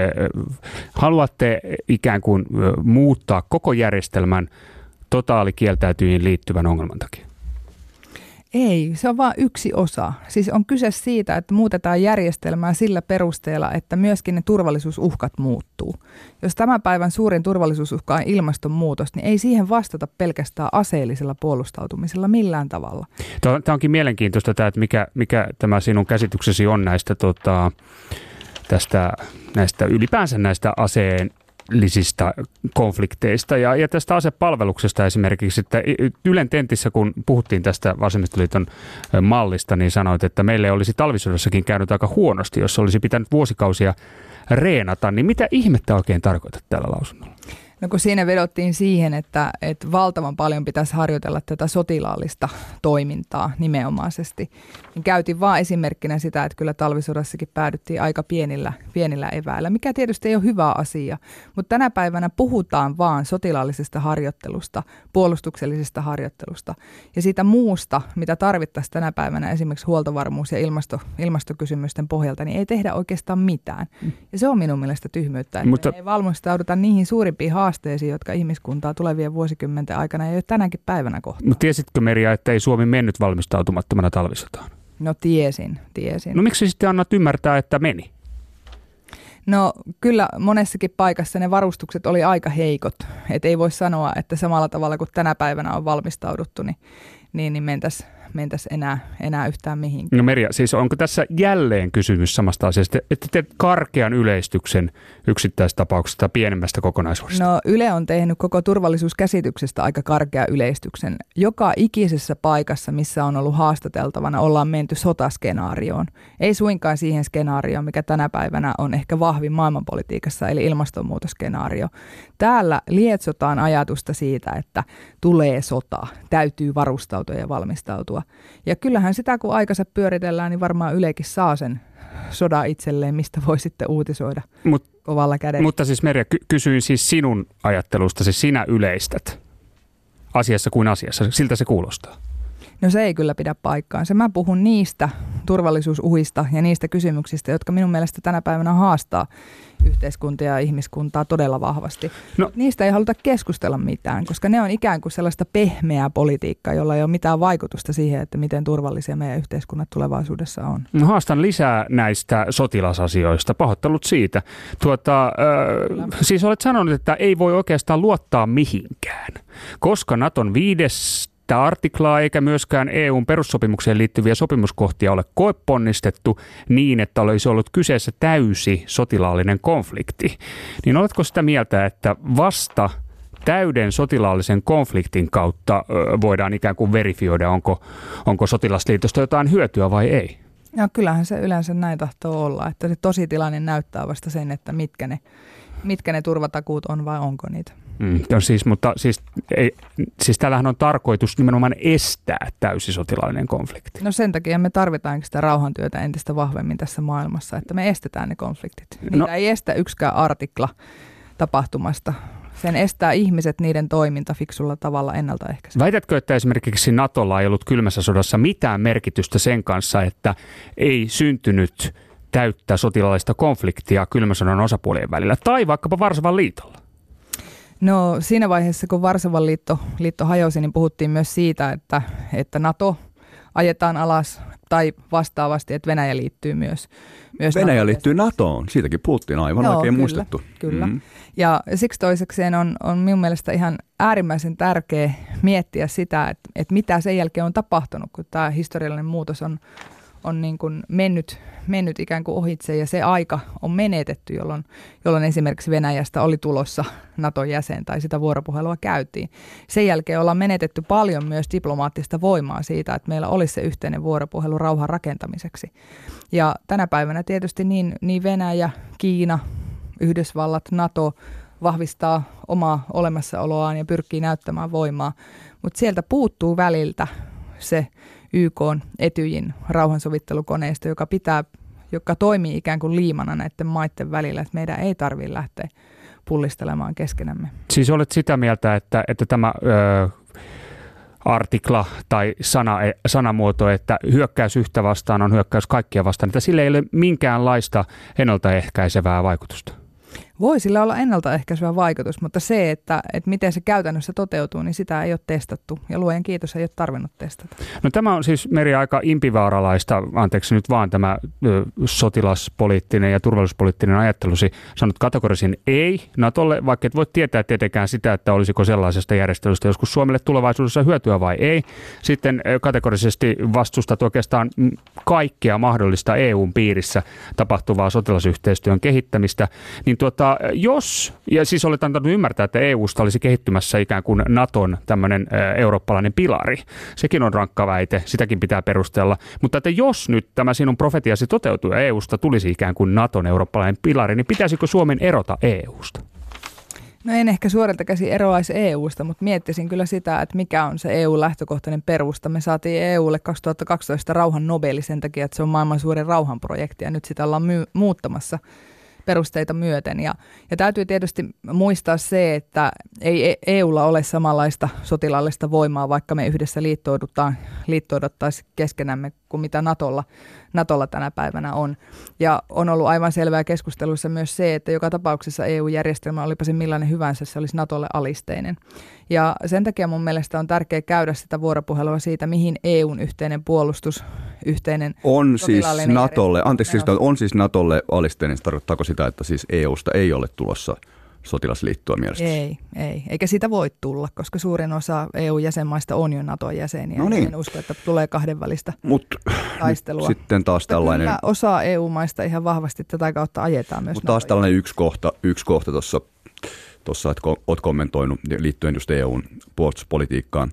haluatte ikään kuin muuttaa koko järjestelmän totaalikieltäytyjiin liittyvän ongelman takia. Ei, se on vain yksi osa. Siis on kyse siitä, että muutetaan järjestelmää sillä perusteella, että myöskin ne turvallisuusuhkat muuttuu. Jos tämän päivän suurin turvallisuusuhka on ilmastonmuutos, niin ei siihen vastata pelkästään aseellisella puolustautumisella millään tavalla. Tämä onkin mielenkiintoista, että mikä tämä sinun käsityksesi on näistä ylipäänsä näistä aseellisista konflikteista ja tästä asepalveluksesta esimerkiksi, että Ylen tentissä, kun puhuttiin tästä Vasemmistoliiton mallista, niin sanoit, että meille olisi talvisodassakin käynyt aika huonosti, jos olisi pitänyt vuosikausia reenata, niin mitä ihmettä oikein tarkoitat tällä lausunnolla? No kun siinä vedottiin siihen, että valtavan paljon pitäisi harjoitella tätä sotilaallista toimintaa nimenomaisesti, niin käytiin vaan esimerkkinä sitä, että kyllä talvisodassakin päädyttiin aika pienillä eväillä, mikä tietysti ei ole hyvä asia, mutta tänä päivänä puhutaan vaan sotilaallisesta harjoittelusta, puolustuksellisesta harjoittelusta ja siitä muusta, mitä tarvittaisiin tänä päivänä esimerkiksi huoltovarmuus- ja ilmastokysymysten pohjalta, niin ei tehdä oikeastaan mitään. Ja se on minun mielestä tyhmyyttä, että me ei valmistauduta niihin suurimpiin haasteisiin, jotka ihmiskuntaa tulevien vuosikymmenten aikana ei ole tänäkin päivänä kohtaa. Mutta tiesitkö, Merja, että ei Suomi mennyt valmistautumattomana talvisotaan? No tiesin. No miksi sitten annat ymmärtää, että meni? No kyllä monessakin paikassa ne varustukset oli aika heikot. Et ei voi sanoa, että samalla tavalla kuin tänä päivänä on valmistauduttu, niin mentäisiin mentäisi enää yhtään mihinkään. No Merja, siis onko tässä jälleen kysymys samasta asiasta, että teet karkean yleistyksen yksittäistapauksesta pienemmästä kokonaisuudesta? No Yle on tehnyt koko turvallisuuskäsityksestä aika karkea yleistyksen. Joka ikisessä paikassa, missä on ollut haastateltavana, ollaan menty sotaskenaarioon. Ei suinkaan siihen skenaarioon, mikä tänä päivänä on ehkä vahvin maailmanpolitiikassa, eli ilmastonmuutoskenaario. Täällä lietsotaan ajatusta siitä, että tulee sota, täytyy varustautua ja valmistautua. Ja kyllähän sitä, kun aikansa pyöritellään, niin varmaan Ylekin saa sen sodan itselleen, mistä voi sitten uutisoida kovalla kädellä. Mutta siis Merja, kysyin siis sinun ajattelustasi, sinä yleistät asiassa kuin asiassa. Siltä se kuulostaa. No se ei kyllä pidä paikkaansa. Mä puhun niistä turvallisuusuhista ja niistä kysymyksistä, jotka minun mielestä tänä päivänä haastaa yhteiskuntia ja ihmiskuntaa todella vahvasti. No, niistä ei haluta keskustella mitään, koska ne on ikään kuin sellaista pehmeää politiikkaa, jolla ei ole mitään vaikutusta siihen, että miten turvallisia meidän yhteiskunnat tulevaisuudessa on. No, haastan lisää näistä sotilasasioista. Pahoittelut siitä. Siis olet sanonut, että ei voi oikeastaan luottaa mihinkään, koska Naton 5. artiklaa eikä myöskään EUn perussopimukseen liittyviä sopimuskohtia ole koeponnistettu niin, että olisi ollut kyseessä täysi sotilaallinen konflikti. Niin oletko sitä mieltä, että vasta täyden sotilaallisen konfliktin kautta voidaan ikään kuin verifioida, onko sotilasliitosta jotain hyötyä vai ei? No kyllähän se yleensä näin tahtoo olla, että se tositilanne näyttää vasta sen, että mitkä ne turvatakuut on vai onko niitä. No siis täällähän on tarkoitus nimenomaan estää täysi sotilaallinen konflikti. No sen takia me tarvitaankin sitä rauhantyötä entistä vahvemmin tässä maailmassa, että me estetään ne konfliktit. Niitä ei estä yksikään artikla tapahtumasta. Sen estää ihmiset niiden toiminta fiksulla tavalla ennaltaehkäisyä. Väitätkö, että esimerkiksi Natolla ei ollut kylmässä sodassa mitään merkitystä sen kanssa, että ei syntynyt täyttä sotilaallista konfliktia kylmän sodan osapuolien välillä tai vaikkapa Varsovan liitolla? No siinä vaiheessa, kun Varsovan liitto hajosi, niin puhuttiin myös siitä, että NATO ajetaan alas tai vastaavasti, että Venäjä liittyy myös Venäjä liittyy NATOon, siitäkin puhuttiin aivan oikein muistettu. Kyllä. Ja siksi toisekseen on minun mielestä ihan äärimmäisen tärkeä miettiä sitä, että mitä sen jälkeen on tapahtunut, kun tämä historiallinen muutos on niin kuin mennyt ikään kuin ohitse ja se aika on menetetty, jolloin esimerkiksi Venäjästä oli tulossa Naton jäsen tai sitä vuoropuhelua käytiin. Sen jälkeen ollaan menetetty paljon myös diplomaattista voimaa siitä, että meillä olisi se yhteinen vuoropuhelu rauhan rakentamiseksi. Ja tänä päivänä tietysti niin Venäjä, Kiina, Yhdysvallat, NATO vahvistaa omaa olemassaoloaan ja pyrkii näyttämään voimaa, mutta sieltä puuttuu väliltä se YK:n Etyjin rauhansovittelukoneisto, joka toimii ikään kuin liimana näiden maiden välillä, että meidän ei tarvitse lähteä pullistelemaan keskenämme. Siis olet sitä mieltä, että tämä artikla tai sanamuoto, että hyökkäys yhtä vastaan on hyökkäys kaikkia vastaan, että sillä ei ole minkäänlaista ennaltaehkäisevää vaikutusta? Voi sillä olla ennaltaehkäisevä vaikutus, mutta se, että miten se käytännössä toteutuu, niin sitä ei ole testattu. Ja luojan kiitos, ei ole tarvinnut testata. No tämä on siis, Meri, aika impivaaralaista, anteeksi nyt vaan tämä sotilaspoliittinen ja turvallisuuspoliittinen ajattelusi. Sanot kategorisin ei Natolle, vaikka et voi tietää tietenkään sitä, että olisiko sellaisesta järjestelystä joskus Suomelle tulevaisuudessa hyötyä vai ei. Sitten kategorisesti vastustat oikeastaan kaikkea mahdollista EUn piirissä tapahtuvaa sotilasyhteistyön kehittämistä. Niin jos, ja siis olet antanut ymmärtää, että EUsta olisi kehittymässä ikään kuin Naton tämmöinen eurooppalainen pilari. Sekin on rankka väite, sitäkin pitää perustella. Mutta että jos nyt tämä sinun profetiasi toteutuu ja EUsta tulisi ikään kuin Naton eurooppalainen pilari, niin pitäisikö Suomen erota EUsta? No en ehkä suorilta käsin eroaisi EUsta, mutta miettisin kyllä sitä, että mikä on se EU-lähtökohtainen perusta. Me saatiin EUlle 2012 rauhan Nobeli sen takia, että se on maailman suurin rauhanprojekti ja nyt sitä ollaan muuttamassa perusteita myöten. Ja täytyy tietysti muistaa se, että ei EUlla ole samanlaista sotilaallista voimaa, vaikka me yhdessä liittouduttaisiin keskenämme kuin mitä Natolla tänä päivänä on. Ja on ollut aivan selvää keskusteluissa myös se, että joka tapauksessa EU-järjestelmä, olipa se millainen hyvänsä, se olisi Natolle alisteinen. Ja sen takia mun mielestä on tärkeää käydä sitä vuoropuhelua siitä, mihin EUn yhteinen puolustus, yhteinen on siis Natolle, on siis Natolle alisteinen. Se tarkoittaako sitä, että siis EUsta ei ole tulossa sotilasliittoa mielestäsi? Ei. Eikä sitä voi tulla, koska suurin osa EU-jäsenmaista on jo NATO-jäseniä. No niin. En usko, että tulee kahdenvälistä taistelua. Sitten taas tällainen... Kyllä osa EU-maista ihan vahvasti tätä kautta ajetaan myös. Mutta taas tällainen yksi kohta tuossa, että olet kommentoinut liittyen just EUn puolustuspolitiikkaan.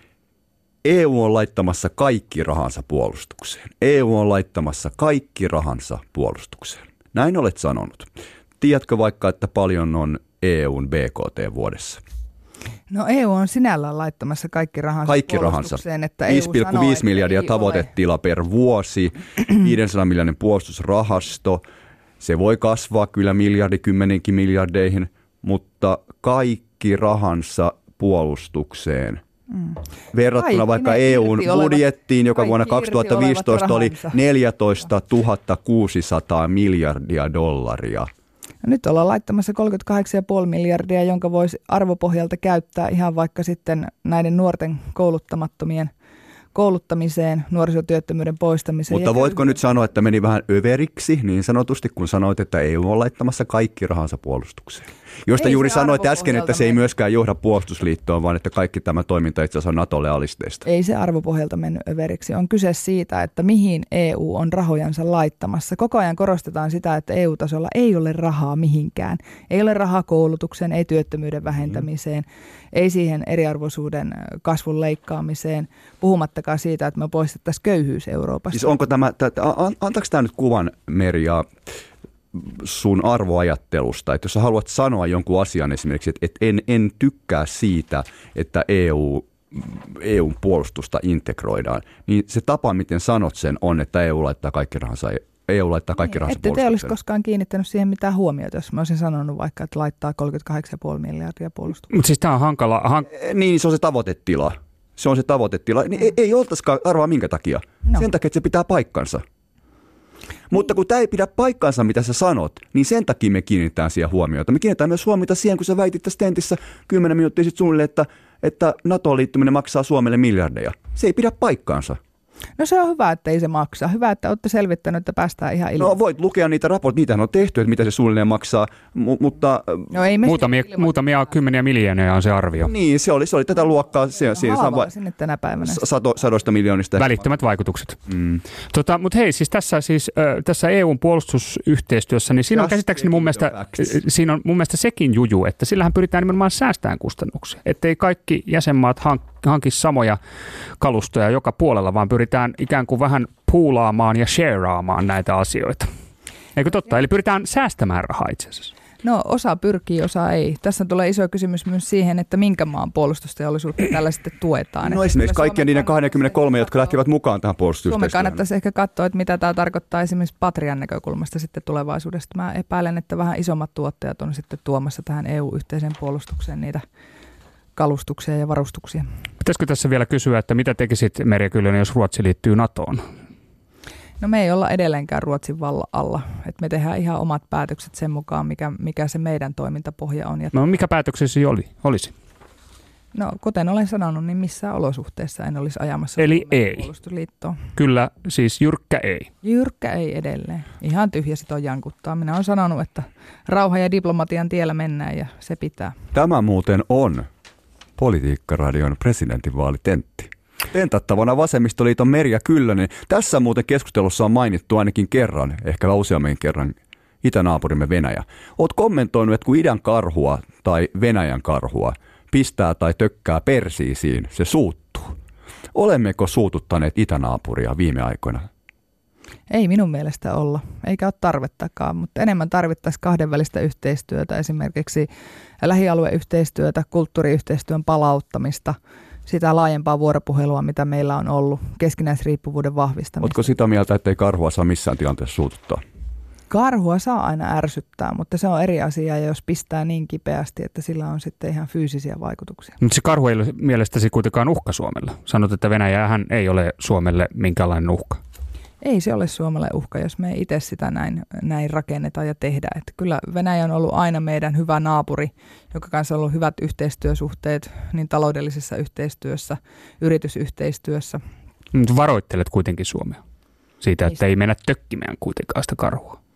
EU on laittamassa kaikki rahansa puolustukseen. EU on laittamassa kaikki rahansa puolustukseen. Näin olet sanonut. Tiedätkö vaikka, että paljon on EUn BKT vuodessa? No EU on sinällään laittamassa kaikki rahansa puolustukseen. 5,5 miljardia tavoitetila per vuosi, 500 miljardin puolustusrahasto. Se voi kasvaa kyllä kymmenenkin miljardeihin, mutta kaikki rahansa puolustukseen. Verrattuna kaikki vaikka EUn budjettiin, joka vuonna 2015 oli 14 600 miljardia dollaria. Nyt ollaan laittamassa 38,5 miljardia, jonka voisi arvopohjalta käyttää ihan vaikka sitten näiden nuorten kouluttamattomien kouluttamiseen, nuorisotyöttömyyden poistamiseen. Mutta voitko nyt sanoa, että meni vähän överiksi niin sanotusti, kun sanoit, että EU on laittamassa kaikki rahansa puolustukseen? Josta juuri sanoit äsken, että se ei myöskään johda puolustusliittoon, vaan että kaikki tämä toiminta itse asiassa on NATOlle alisteista. Ei se arvopohjalta mennyt överiksi. On kyse siitä, että mihin EU on rahojansa laittamassa. Koko ajan korostetaan sitä, että EU-tasolla ei ole rahaa mihinkään. Ei ole rahaa koulutukseen, ei työttömyyden vähentämiseen, ei siihen eriarvoisuuden kasvun leikkaamiseen, puhumattakaan siitä, että me poistettaisiin köyhyys Euroopasta. Siis onko antaako tämä nyt kuvan, Merja, sun arvoajattelusta, että jos sä haluat sanoa jonkun asian esimerkiksi, että en tykkää siitä, että EUn puolustusta integroidaan, niin se tapa, miten sanot sen, on, että EU laittaa kaikki rahansa puolustukseen. Ette te olisi koskaan kiinnittänyt siihen mitään huomiota, jos mä olisin sanonut vaikka, että laittaa 38,5 miljardia puolustukseen. Mutta siis tämä on hankala. Niin, se on se tavoitetila. Se on se tavoitetila. Niin ei oltaisikaan arvaa minkä takia. No. Sen takia, että se pitää paikkansa. Mutta kun tämä ei pidä paikkansa, mitä sä sanot, niin sen takia me kiinnitetään siihen huomiota. Me kiinnitetään myös huomiota siihen, kun sä väitit tässä tentissä 10 minuuttia sitten suunnilleen, että NATO-liittyminen maksaa Suomelle miljardeja. Se ei pidä paikkaansa. No se on hyvä, että ei se maksa. Hyvä, että olette selvittänyt, että päästään ihan ilman. No voit lukea niitä raportteja, niitähän on tehty, että mitä se suunnilleen maksaa, mutta... No ei muutamia kymmeniä miljoonia on se arvio. Niin, se oli tätä luokkaa. Sinne tänä päivänä. Sadoista miljoonista. Välittömät vaikutukset. Mutta hei, siis tässä EUn puolustusyhteistyössä, niin siinä on käsittääkseni mun mielestä sekin juju, että sillähän pyritään nimenomaan säästämään kustannuksia. Ettei kaikki jäsenmaat hankisi samoja kalustoja joka puolella, vaan pyritään ikään kuin vähän puulaamaan ja shareaamaan näitä asioita. Eikö totta? Eli pyritään säästämään rahaa itse asiassa. No osa pyrkii, osa ei. Tässä tulee iso kysymys myös siihen, että minkä maan puolustusteollisuutta tällä sitten tuetaan. No esimerkiksi kaikkien niiden 23, jotka lähtivät mukaan tähän puolustusyhteistyöhön. Suomen kannattaisi ehkä katsoa, että mitä tämä tarkoittaa esimerkiksi Patrian näkökulmasta sitten tulevaisuudesta. Mä epäilen, että vähän isommat tuottajat on sitten tuomassa tähän EU-yhteiseen puolustukseen niitä kalustuksia ja varustuksia. Pitäisikö tässä vielä kysyä, että mitä tekisit, Merja Kyllönen, jos Ruotsi liittyy NATOon? No me ei olla edelleenkään Ruotsin vallan alla. Et me tehdään ihan omat päätökset sen mukaan, mikä se meidän toimintapohja on. No mikä päätöksesi olisi? No kuten olen sanonut, niin missään olosuhteessa en olisi ajamassa eli ei. Puolustusliittoon. Kyllä, siis jyrkkä ei. Jyrkkä ei edelleen. Ihan tyhjä sit on jankuttaa. Minä olen sanonut, että rauha ja diplomatian tiellä mennään ja se pitää. Tämä muuten on Politiikkaradion presidentinvaalitentti. Tentattavana vasemmistoliiton Merja Kyllönen. Tässä muuten keskustelussa on mainittu ainakin kerran, ehkä useammin kerran, itänaapurimme Venäjä. Olet kommentoinut, että kun idän karhua tai Venäjän karhua pistää tai tökkää persiisiin, se suuttuu. Olemmeko suututtaneet itänaapuria viime aikoina? Ei minun mielestä olla, eikä ole tarvettakaan, mutta enemmän tarvittaisiin kahdenvälistä yhteistyötä, esimerkiksi lähialueyhteistyötä, kulttuuriyhteistyön palauttamista, sitä laajempaa vuoropuhelua, mitä meillä on ollut, keskinäisriippuvuuden vahvistamista. Oletko sitä mieltä, että ei karhua saa missään tilanteessa suututtaa? Karhua saa aina ärsyttää, mutta se on eri asia, jos pistää niin kipeästi, että sillä on sitten ihan fyysisiä vaikutuksia. Mutta se karhu ei ole mielestäsi kuitenkaan uhka Suomelle. Sanot, että Venäjähän ei ole Suomelle minkäänlainen uhka. Ei se ole Suomelle uhka, jos me itse sitä näin rakennetaan ja tehdään. Että kyllä Venäjä on ollut aina meidän hyvä naapuri, joka kanssa on ollut hyvät yhteistyösuhteet niin taloudellisessa yhteistyössä, yritysyhteistyössä. Mutta varoittelet kuitenkin Suomea siitä, että ei mennä tökkimään kuitenkaan sitä karhua.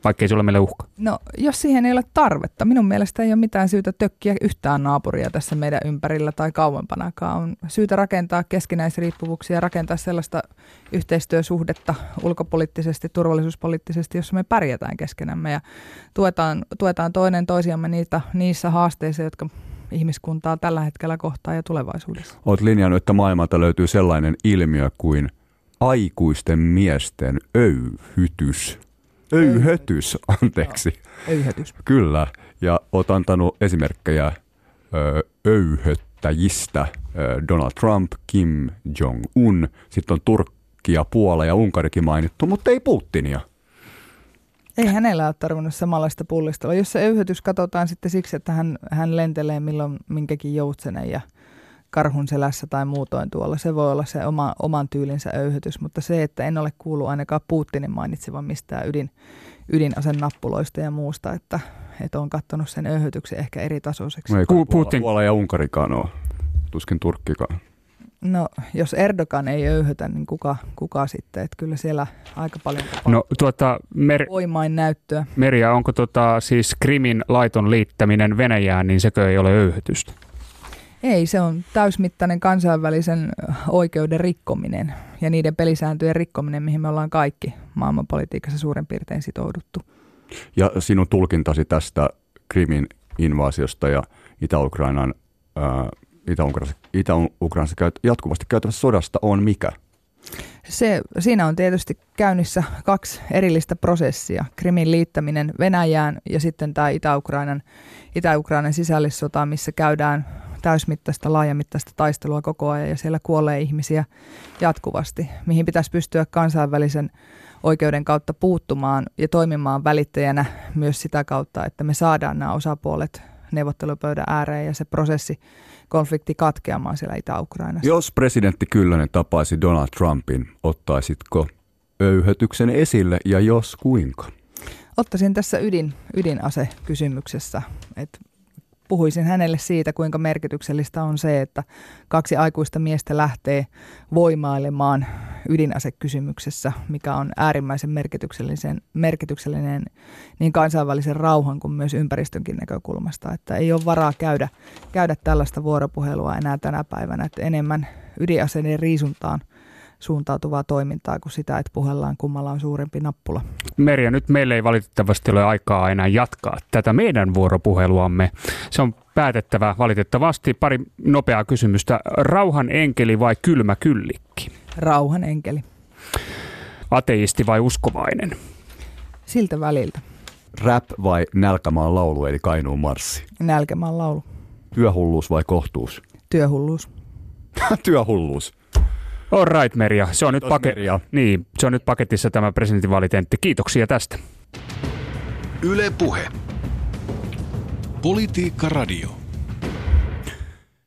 vaikka ei se ole meille uhka? No, jos siihen ei ole tarvetta. Minun mielestä ei ole mitään syytä tökkiä yhtään naapuria tässä meidän ympärillä tai kauempanakaan. On syytä rakentaa keskinäisriippuvuuksia, rakentaa sellaista yhteistyösuhdetta ulkopoliittisesti, turvallisuuspoliittisesti, jossa me pärjätään keskenämme ja tuetaan toinen toisiamme niissä haasteissa, jotka ihmiskuntaa tällä hetkellä kohtaa ja tulevaisuudessa. Olet linjannut, että maailmalta löytyy sellainen ilmiö kuin aikuisten miesten öyhytys. Öyhötys, anteeksi. Öyhötys. Kyllä, ja olet antanut esimerkkejä öyhöttäjistä. Donald Trump, Kim Jong-un, sitten on Turkki ja Puola ja Unkarikin mainittu, mutta ei Putinia. Ei hänellä ole tarvinnut samanlaista pullistelua. Jos se öyhötys katsotaan sitten siksi, että hän lentelee milloin minkäkin joutsenen ja karhun selässä tai muutoin tuolla. Se voi olla se oman tyylinsä öyhötys, mutta se, että en ole kuullut ainakaan Putinin mainitsevan mistään ydinasen nappuloista ja muusta, että on katsonut sen öyhötyksen ehkä eri tasoiseksi. No ei Puola ja Unkarikaan ole, tuskin Turkkikaan. No, jos Erdogan ei öyhötä, niin kuka sitten? Että kyllä siellä aika paljon voimain näyttöä. Merja, onko siis Krimin laiton liittäminen Venäjään, niin sekö ei ole öyhötystä? Ei, se on täysmittainen kansainvälisen oikeuden rikkominen ja niiden pelisääntöjen rikkominen, mihin me ollaan kaikki maailmanpolitiikassa suurin piirtein sitouduttu. Ja sinun tulkintasi tästä Krimin invaasiosta ja Itä-Ukrainassa jatkuvasti käytävässä sodasta on mikä? Siinä on tietysti käynnissä 2 erillistä prosessia. Krimin liittäminen Venäjään ja sitten tämä Itä-Ukrainan sisällissota, missä käydään täysmittaista, laajamittaista taistelua koko ajan ja siellä kuolee ihmisiä jatkuvasti, mihin pitäisi pystyä kansainvälisen oikeuden kautta puuttumaan ja toimimaan välittäjänä myös sitä kautta, että me saadaan nämä osapuolet neuvottelupöydän ääreen ja se konflikti katkeamaan siellä Itä-Ukrainassa. Jos presidentti Kyllönen tapaisi Donald Trumpin, ottaisitko öyhötyksen esille ja jos kuinka? Ottaisin tässä ydinasekysymyksessä, että puhuisin hänelle siitä, kuinka merkityksellistä on se, että 2 aikuista miestä lähtee voimailemaan ydinasekysymyksessä, mikä on äärimmäisen merkityksellinen niin kansainvälisen rauhan kuin myös ympäristönkin näkökulmasta. Että ei ole varaa käydä tällaista vuoropuhelua enää tänä päivänä, että enemmän ydinaseiden riisuntaan suuntautuvaa toimintaa kuin sitä, että puhellaan kummalla on suurempi nappula. Merja, nyt meillä ei valitettavasti ole aikaa enää jatkaa tätä meidän vuoropuheluamme. Se on päätettävä valitettavasti. Pari nopeaa kysymystä. Rauhan enkeli vai kylmä kyllikki? Rauhan enkeli. Ateisti vai uskovainen? Siltä väliltä. Rap vai nälkämaan laulu eli Kainuun marssi? Nälkämaan laulu. Työhulluus vai kohtuus? Työhulluus. Työhulluus. All right, Merja. Se on nyt paketissa tämä presidentinvaalitentti. Kiitoksia tästä. Yle Puhe. Politiikka Radio.